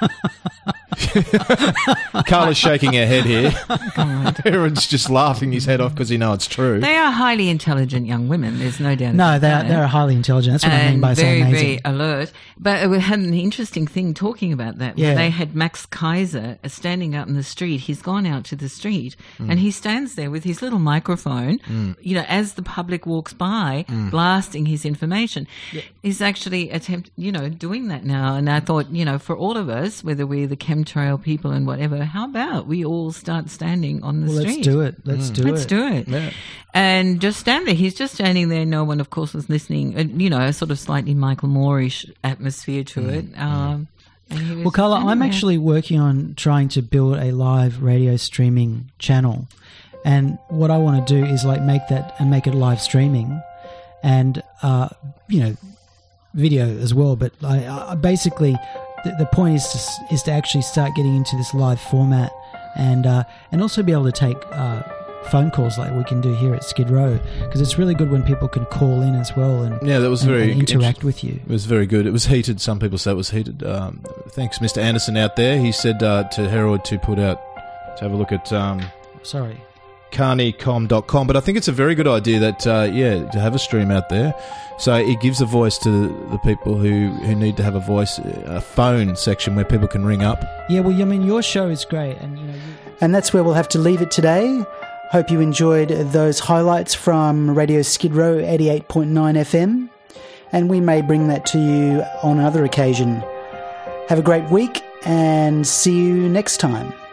[SPEAKER 2] Carla's shaking her head here. Aaron's just laughing his head off because he knows it's true.
[SPEAKER 3] They are highly intelligent young women. There's no doubt.
[SPEAKER 1] No,
[SPEAKER 3] about
[SPEAKER 1] they're
[SPEAKER 3] that.
[SPEAKER 1] they're highly intelligent. That's what
[SPEAKER 3] and
[SPEAKER 1] I mean by
[SPEAKER 3] very,
[SPEAKER 1] saying amazing.
[SPEAKER 3] very alert. But we had an interesting thing talking about that.
[SPEAKER 1] Yeah.
[SPEAKER 3] They had Max Kaiser standing out in the street. He's gone out to the street
[SPEAKER 2] Mm.
[SPEAKER 3] and he stands there with his little microphone,
[SPEAKER 2] Mm.
[SPEAKER 3] you know, as the public walks by,
[SPEAKER 2] Mm.
[SPEAKER 3] blasting his information. He's actually attempt, you know, doing that now. And I thought, you know, for all of us, whether we're the chemtrail people and whatever, how about we all start standing on the
[SPEAKER 1] Well,
[SPEAKER 3] street?
[SPEAKER 1] let's do it. Let's
[SPEAKER 2] Mm.
[SPEAKER 1] do
[SPEAKER 3] Let's
[SPEAKER 1] it.
[SPEAKER 3] do it.
[SPEAKER 2] Yeah.
[SPEAKER 3] And just stand there. He's just standing there. No one, of course, was listening. Uh, you know, a sort of slightly Michael Moore-ish atmosphere to
[SPEAKER 2] Mm.
[SPEAKER 3] it. Um, and he was
[SPEAKER 1] Well, Carla,
[SPEAKER 3] standing
[SPEAKER 1] I'm
[SPEAKER 3] there.
[SPEAKER 1] actually working on trying to build a live radio streaming channel, and what I want to do is like make that and make it live streaming, and uh, you know, video as well. But I, I basically, the, the point is to s- is to actually start getting into this live format, and uh, and also be able to take uh, phone calls like we can do here at Skid Row, because it's really good when people can call in as well and
[SPEAKER 2] Yeah, that was
[SPEAKER 1] and-
[SPEAKER 2] very
[SPEAKER 1] and interact
[SPEAKER 2] inter-
[SPEAKER 1] with you.
[SPEAKER 2] It was very good. It was heated. Some people say it was heated. Um, thanks, Mister Anderson out there. He said uh, to Herod to put out to have a look at. Um,
[SPEAKER 1] Sorry.
[SPEAKER 2] carney com dot com. But I think it's a very good idea that, uh, yeah, to have a stream out there. So it gives a voice to the people who, who need to have a voice, a phone section where people can ring up.
[SPEAKER 17] Yeah, well, I mean, your show is great. And, you know, you...
[SPEAKER 1] and that's where we'll have to leave it today. Hope you enjoyed those highlights from Radio Skid Row eighty-eight point nine F M. And we may bring that to you on another occasion. Have a great week and see you next time.